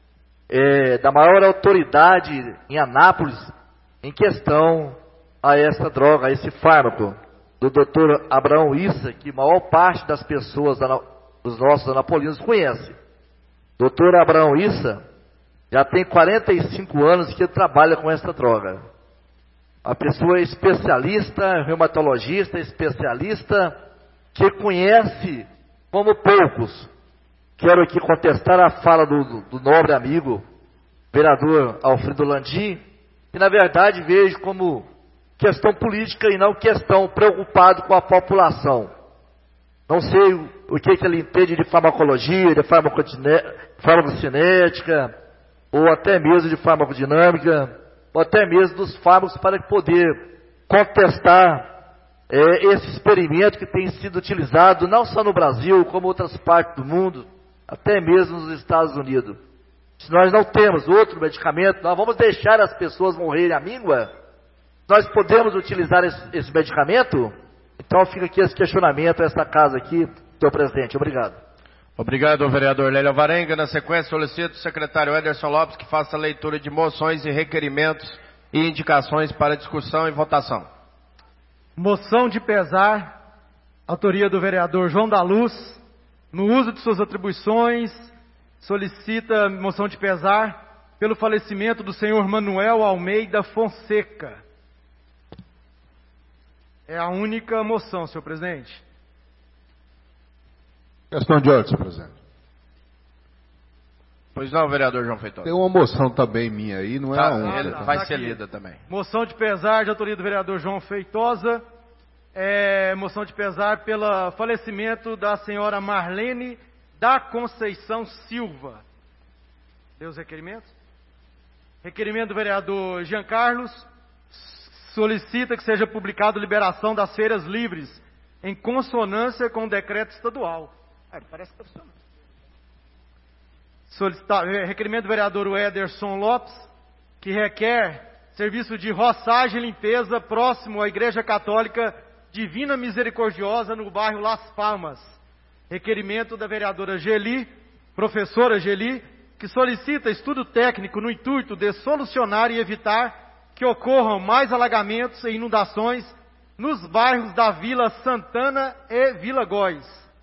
é, da maior autoridade em Anápolis em questão a essa droga, a esse fármaco, do doutor Abraão Issa, que a maior parte das pessoas, dos nossos anapolinos, conhece. doutor Abraão Issa já tem quarenta e cinco anos que ele trabalha com essa droga. A pessoa é especialista, reumatologista, especialista, que conhece como poucos. Quero aqui contestar a fala do, do nobre amigo, vereador Alfredo Landim, que na verdade vejo como questão política e não questão preocupado com a população. Não sei o, o que, que ele entende de farmacologia, de farmacocinética, ou até mesmo de farmacodinâmica, ou até mesmo dos fármacos, para poder contestar é, esse experimento que tem sido utilizado não só no Brasil, como em outras partes do mundo, até mesmo nos Estados Unidos. Se nós não temos outro medicamento, nós vamos deixar as pessoas morrerem à míngua? Nós podemos utilizar esse, esse medicamento? Então fica aqui esse questionamento a esta casa aqui, senhor presidente. Obrigado. Obrigado, vereador Lélio Alvarenga. Na sequência, solicito o secretário Ederson Lopes que faça a leitura de moções e requerimentos e indicações para discussão e votação. Moção de pesar, autoria do vereador João da Luz, no uso de suas atribuições, solicita moção de pesar pelo falecimento do senhor Manuel Almeida Fonseca. É a única moção, senhor presidente. Questão de ordem, senhor presidente. Pois não, vereador João Feitosa. Tem uma moção também minha aí, não é tá, a única. Ele tá? vai ser lida também. Moção de pesar de autoria do vereador João Feitosa. É, moção de pesar pelo falecimento da senhora Marlene da Conceição Silva. Deu os requerimentos? Requerimento do vereador Jean Carlos. Solicita que seja publicado liberação das feiras livres em consonância com o decreto estadual. Ah, parece que está funcionando. Solicitar, requerimento do vereador Ederson Lopes, que requer serviço de roçagem e limpeza próximo à Igreja Católica Divina Misericordiosa, no bairro Las Palmas. Requerimento da vereadora Geli, professora Geli, que solicita estudo técnico no intuito de solucionar e evitar que ocorram mais alagamentos e inundações nos bairros da Vila Santana e Vila Góis.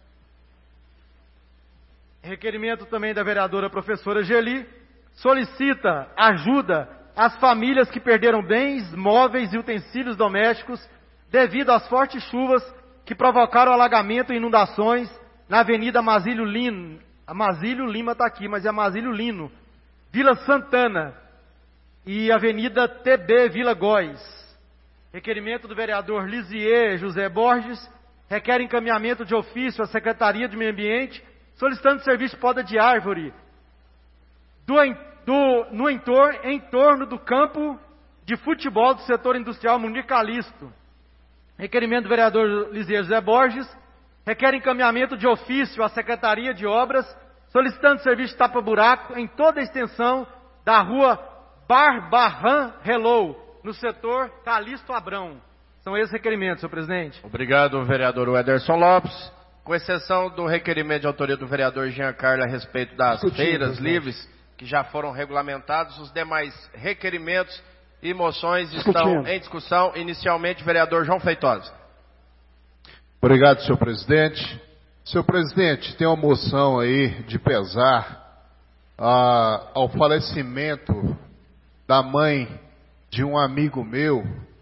Requerimento também da vereadora professora Geli, solicita ajuda às famílias que perderam bens, móveis e utensílios domésticos devido às fortes chuvas que provocaram alagamento e inundações na Avenida Amazílio Lino. Amazílio Lima está aqui, mas é Amazílio Lino, Vila Santana e Avenida T B Vila Góis. Requerimento do vereador Lisier José Borges, requer encaminhamento de ofício à Secretaria de Meio Ambiente, solicitando serviço de poda de árvore do, do, no entorno, em torno do campo de futebol do setor industrial Munir Calixto. Requerimento do vereador Lisier José Borges, requer encaminhamento de ofício à Secretaria de Obras, solicitando serviço de tapa-buraco em toda a extensão da rua Barbarran Hello, no setor Calixto Abrão. São esses requerimentos, senhor presidente. Obrigado, vereador Ederson Lopes. Com exceção do requerimento de autoria do vereador Jean Carlos a respeito das Discutindo, feiras presidente. livres, que já foram regulamentados, os demais requerimentos e moções Discutindo. estão em discussão. Inicialmente, vereador João Feitosa. Obrigado, senhor presidente. Senhor presidente, tem uma moção aí de pesar ah, ao falecimento da mãe de um amigo meu,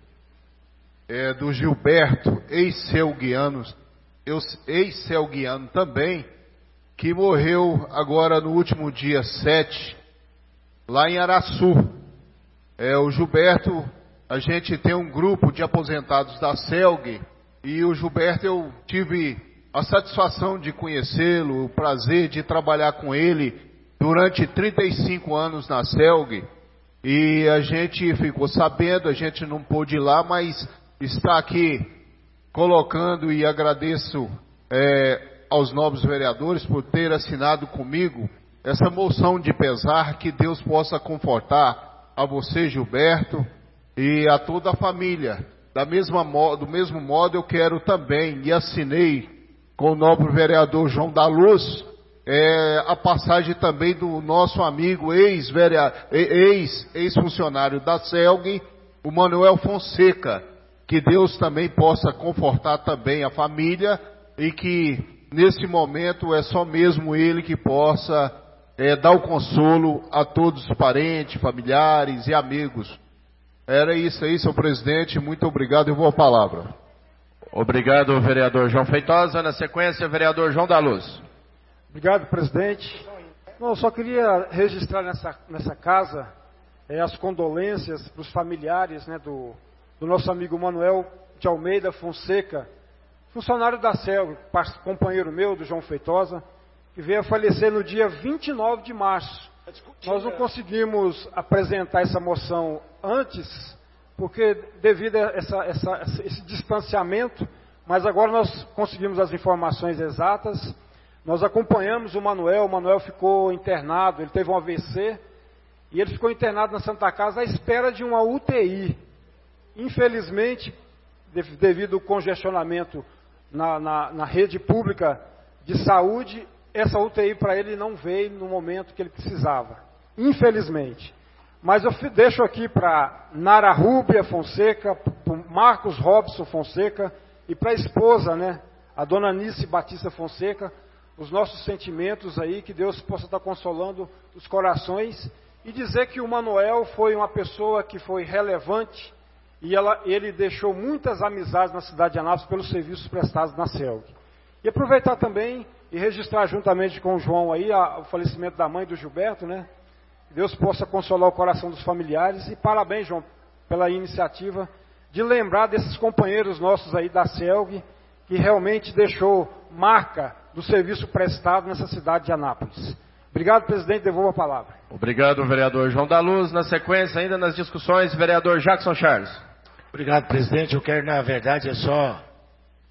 é, do Gilberto, ex-Celguiano, ex-Celguiano também, que morreu agora no último dia sete, lá em Araçu. É, o Gilberto, a gente tem um grupo de aposentados da Celg, e o Gilberto, eu tive a satisfação de conhecê-lo, o prazer de trabalhar com ele durante trinta e cinco anos na Celg, e a gente ficou sabendo, a gente não pôde ir lá, mas está aqui colocando, e agradeço é, aos nobres vereadores por ter assinado comigo essa moção de pesar, que Deus possa confortar a você, Gilberto, e a toda a família. Da mesma modo, do mesmo modo, eu quero também, e assinei com o nobre vereador João da Luz, é, a passagem também do nosso amigo ex-funcionário da Celg, o Manuel Fonseca, que Deus também possa confortar também a família, e que nesse momento é só mesmo ele que possa é, dar o consolo a todos os parentes, familiares e amigos. Era isso aí, senhor presidente, muito obrigado, eu vou à palavra. Obrigado, vereador João Feitosa. Na sequência, vereador João da Luz. Obrigado, presidente. Não, eu só queria registrar nessa, nessa casa é, as condolências para os familiares, né, do, do nosso amigo Manuel de Almeida Fonseca, funcionário da Celg, companheiro meu, do João Feitosa, que veio a falecer no dia vinte e nove de março. Nós não conseguimos apresentar essa moção antes, porque devido a essa, essa, esse distanciamento, mas agora nós conseguimos as informações exatas. Nós acompanhamos o Manuel, o Manuel ficou internado, ele teve um A V C, e ele ficou internado na Santa Casa à espera de uma U T I. Infelizmente, devido ao congestionamento na, na, na rede pública de saúde, essa U T I para ele não veio no momento que ele precisava, infelizmente. Mas eu deixo aqui para Nara Rúbia Fonseca, para Marcos Robson Fonseca e para a esposa, né, a dona Nice Batista Fonseca, os nossos sentimentos aí, que Deus possa estar consolando os corações, e dizer que o Manuel foi uma pessoa que foi relevante, e ela, ele deixou muitas amizades na cidade de Anápolis pelos serviços prestados na Celg. E aproveitar também e registrar juntamente com o João aí a, o falecimento da mãe do Gilberto, né? Deus possa consolar o coração dos familiares, e parabéns, João, pela iniciativa de lembrar desses companheiros nossos aí da Celg, que realmente deixou marca do serviço prestado nessa cidade de Anápolis. Obrigado, presidente, devolvo a palavra. Obrigado, vereador João da Luz. Na sequência, ainda nas discussões, vereador Jackson Charles. Obrigado, presidente. Eu quero, na verdade, é só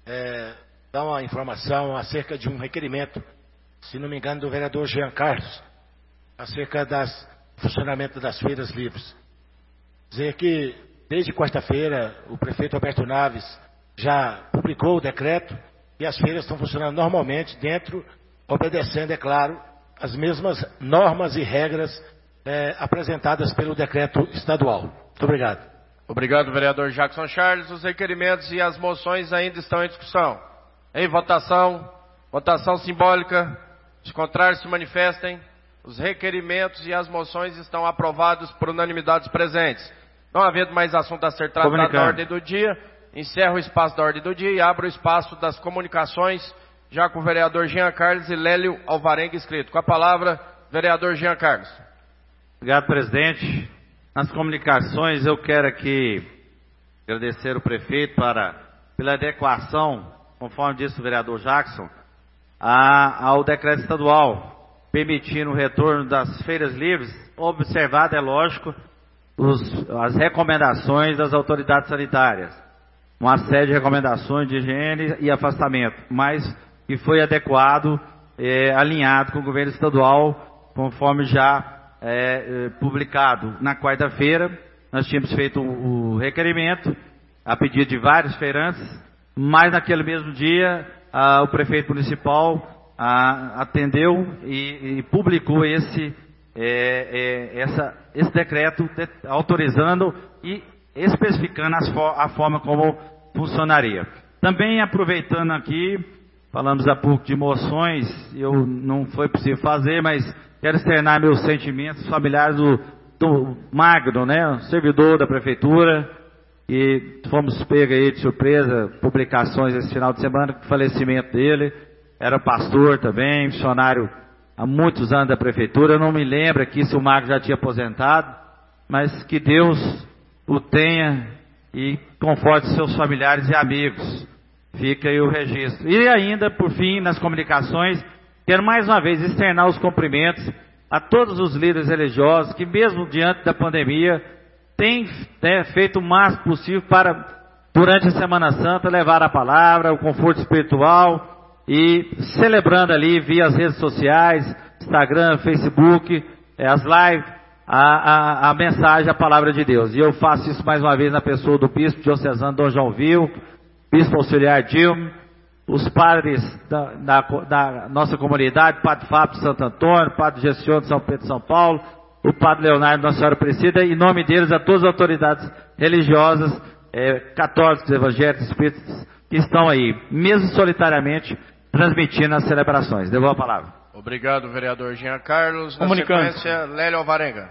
é, dar uma informação acerca de um requerimento, se não me engano, do vereador Jean Carlos, acerca do funcionamento das feiras livres. Dizer que, desde quarta-feira, o prefeito Roberto Naves já publicou o decreto e as feiras estão funcionando normalmente dentro, obedecendo, é claro, as mesmas normas e regras é, apresentadas pelo decreto estadual. Muito obrigado. Obrigado, vereador Jackson Charles. Os requerimentos e as moções ainda estão em discussão. Em votação, votação simbólica. Os contrários se manifestem. Os requerimentos e as moções estão aprovados por unanimidade dos presentes. Não havendo mais assunto a ser tratado na ordem do dia, encerro o espaço da ordem do dia e abro o espaço das comunicações, já com o vereador Jean Carlos e Lélio Alvarenga inscrito. Com a palavra, vereador Jean Carlos. Obrigado, presidente. Nas comunicações, eu quero aqui agradecer o prefeito para, pela adequação, conforme disse o vereador Jackson, a, ao decreto estadual, permitindo o retorno das feiras livres, observado, é lógico, os, as recomendações das autoridades sanitárias. Uma série de recomendações de higiene e afastamento, mas que foi adequado, é, alinhado com o governo estadual, conforme já é, é, publicado na quarta-feira. Nós tínhamos feito o, o requerimento, a pedido de vários feirantes, mas naquele mesmo dia, a, o prefeito municipal a, atendeu e, e publicou esse, é, é, essa, esse decreto de, autorizando e especificando as for, a forma como funcionaria. Também aproveitando aqui, falamos há pouco de moções, eu não foi possível fazer, mas quero externar meus sentimentos familiares do, do Magno, né, servidor da prefeitura, e fomos pegos aí de surpresa, publicações esse final de semana, com o falecimento dele. Era pastor também, funcionário há muitos anos da prefeitura. Eu não me lembro aqui se o Magno já tinha aposentado, mas que Deus o tenha e conforte seus familiares e amigos. Fica aí o registro. E ainda, por fim, nas comunicações, quero mais uma vez externar os cumprimentos a todos os líderes religiosos que, mesmo diante da pandemia, têm, né, feito o máximo possível para, durante a Semana Santa, levar a palavra, o conforto espiritual e celebrando ali via as redes sociais, Instagram, Facebook, eh, as lives, A, a, a mensagem, a palavra de Deus. E eu faço isso mais uma vez na pessoa do bispo diocesano Dom João Vil, bispo auxiliar Dilma, os padres da, da, da nossa comunidade, padre Fábio de Santo Antônio, padre Gestion de São Pedro de São Paulo, o padre Leonardo Nossa Senhora Aparecida, em nome deles a todas as autoridades religiosas, é, católicos, evangélicos, espíritas, que estão aí, mesmo solitariamente, transmitindo as celebrações. Devolvo a palavra. Obrigado, vereador Jean Carlos. Na Comunicante. sequência, Lélio Alvarenga.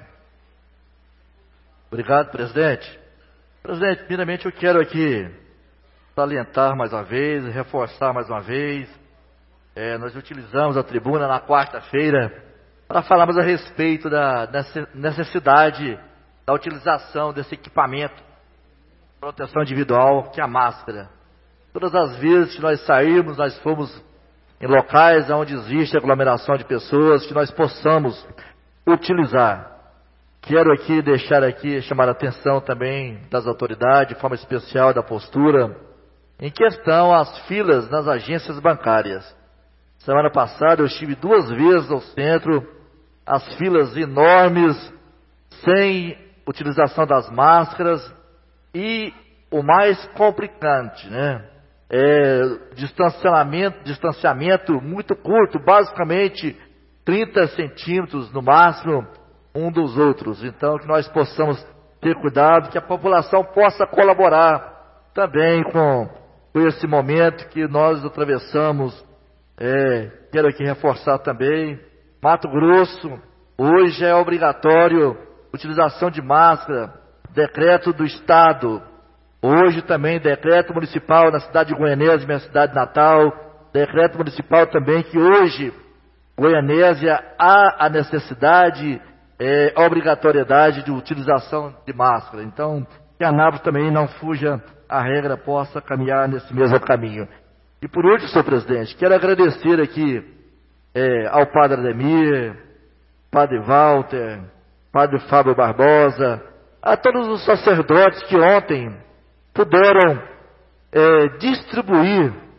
Obrigado, presidente. Presidente, primeiramente eu quero aqui salientar mais uma vez, reforçar mais uma vez. É, nós utilizamos a tribuna na quarta-feira para falarmos a respeito da necessidade da utilização desse equipamento de proteção individual, que é a máscara. Todas as vezes que nós saímos, nós fomos em locais onde existe aglomeração de pessoas, que nós possamos utilizar. Quero aqui deixar aqui, chamar a atenção também das autoridades, de forma especial da postura, em questão às filas nas agências bancárias. Semana passada eu estive duas vezes no centro, as filas enormes, sem utilização das máscaras, e o mais complicante, né? É, distanciamento, distanciamento muito curto, basicamente trinta centímetros no máximo, um dos outros. Então, que nós possamos ter cuidado, que a população possa colaborar também com, com esse momento que nós atravessamos. É, quero aqui reforçar também, Mato Grosso, hoje é obrigatório utilização de máscara, decreto do Estado. Hoje também decreto municipal na cidade de Goianésia, minha cidade natal, decreto municipal também que hoje, Goianésia, há a necessidade, é, obrigatoriedade de utilização de máscara. Então, que a Anápolis também não fuja a regra, possa caminhar nesse mesmo caminho. E por último, senhor presidente, quero agradecer aqui é, ao padre Ademir, padre Walter, padre Fábio Barbosa, a todos os sacerdotes que ontem puderam é, distribuir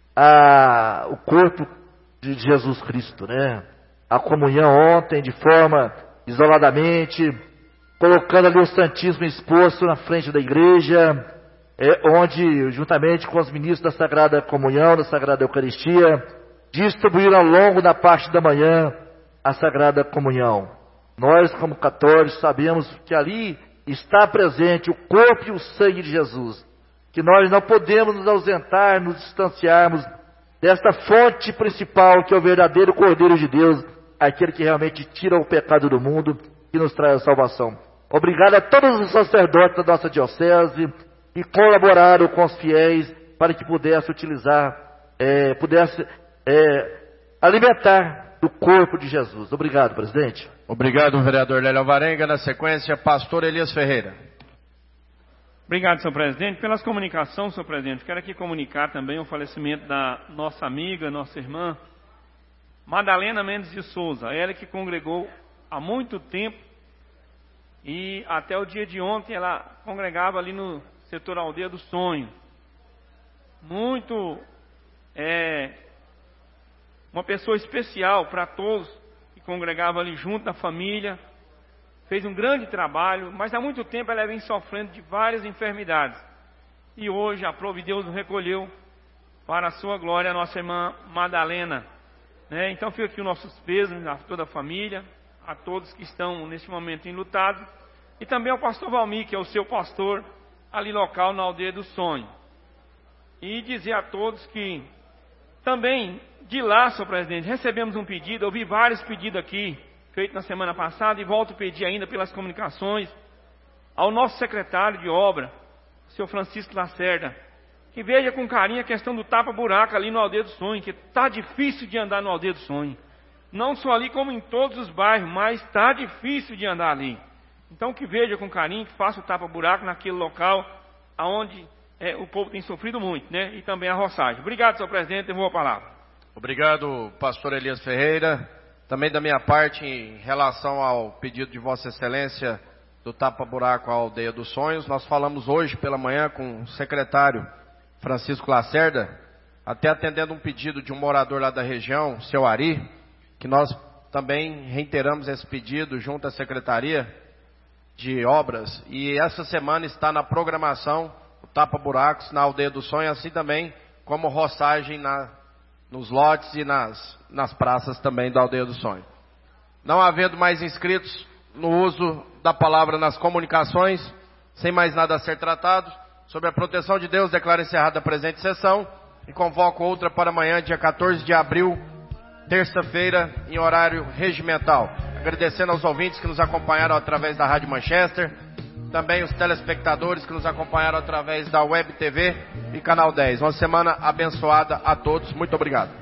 a, o corpo de Jesus Cristo, né? A comunhão ontem, de forma isoladamente, colocando ali o Santíssimo exposto na frente da igreja, é, onde, juntamente com os ministros da Sagrada Comunhão, da Sagrada Eucaristia, distribuíram ao longo da parte da manhã a Sagrada Comunhão. Nós, como católicos, sabemos que ali está presente o corpo e o sangue de Jesus, que nós não podemos nos ausentar, nos distanciarmos desta fonte principal, que é o verdadeiro Cordeiro de Deus, aquele que realmente tira o pecado do mundo e nos traz a salvação. Obrigado a todos os sacerdotes da nossa diocese que colaboraram com os fiéis para que pudesse utilizar, é, pudesse é, alimentar do corpo de Jesus. Obrigado, presidente. Obrigado, vereador Lélio Alvarenga. Na sequência, pastor Elias Ferreira. Obrigado, senhor presidente. Pelas comunicações, senhor presidente, quero aqui comunicar também o falecimento da nossa amiga, nossa irmã, Madalena Mendes de Souza. Ela que congregou há muito tempo e até o dia de ontem ela congregava ali no setor Aldeia do Sonho. Muito, é, uma pessoa especial para todos que congregavam ali junto da família. Fez um grande trabalho, mas há muito tempo ela vem sofrendo de várias enfermidades. E hoje a Provideus recolheu para a sua glória a nossa irmã Madalena. Né? Então fica aqui os nossos pêsames a toda a família, a todos que estão neste momento enlutados, e também ao pastor Valmir, que é o seu pastor ali local na Aldeia do Sonho. E dizer a todos que também de lá, senhor presidente, recebemos um pedido, eu vi vários pedidos aqui, feito na semana passada, e volto a pedir ainda pelas comunicações ao nosso secretário de obra, o senhor Francisco Lacerda, que veja com carinho a questão do tapa-buraco ali no Aldeia do Sonho, que está difícil de andar no Aldeia do Sonho. Não só ali como em todos os bairros, mas está difícil de andar ali. Então que veja com carinho, que faça o tapa-buraco naquele local onde é, o povo tem sofrido muito, né? E também a roçagem. Obrigado, senhor presidente, devolvo a palavra. Obrigado, pastor Elias Ferreira. Também da minha parte, em relação ao pedido de Vossa Excelência do tapa-buraco à Aldeia dos Sonhos, nós falamos hoje pela manhã com o secretário Francisco Lacerda, até atendendo um pedido de um morador lá da região, seu Ari, que nós também reiteramos esse pedido junto à Secretaria de Obras, e essa semana está na programação o tapa-buracos na Aldeia do Sonho, assim também como roçagem na, nos lotes e nas, nas praças também da Aldeia do Sonho. Não havendo mais inscritos no uso da palavra nas comunicações, sem mais nada a ser tratado, sobre a proteção de Deus, declaro encerrada a presente sessão e convoco outra para amanhã, dia quatorze de abril, terça-feira, em horário regimental. Agradecendo aos ouvintes que nos acompanharam através da Rádio Manchester, também os telespectadores que nos acompanharam através da Web T V e Canal dez. Uma semana abençoada a todos. Muito obrigado.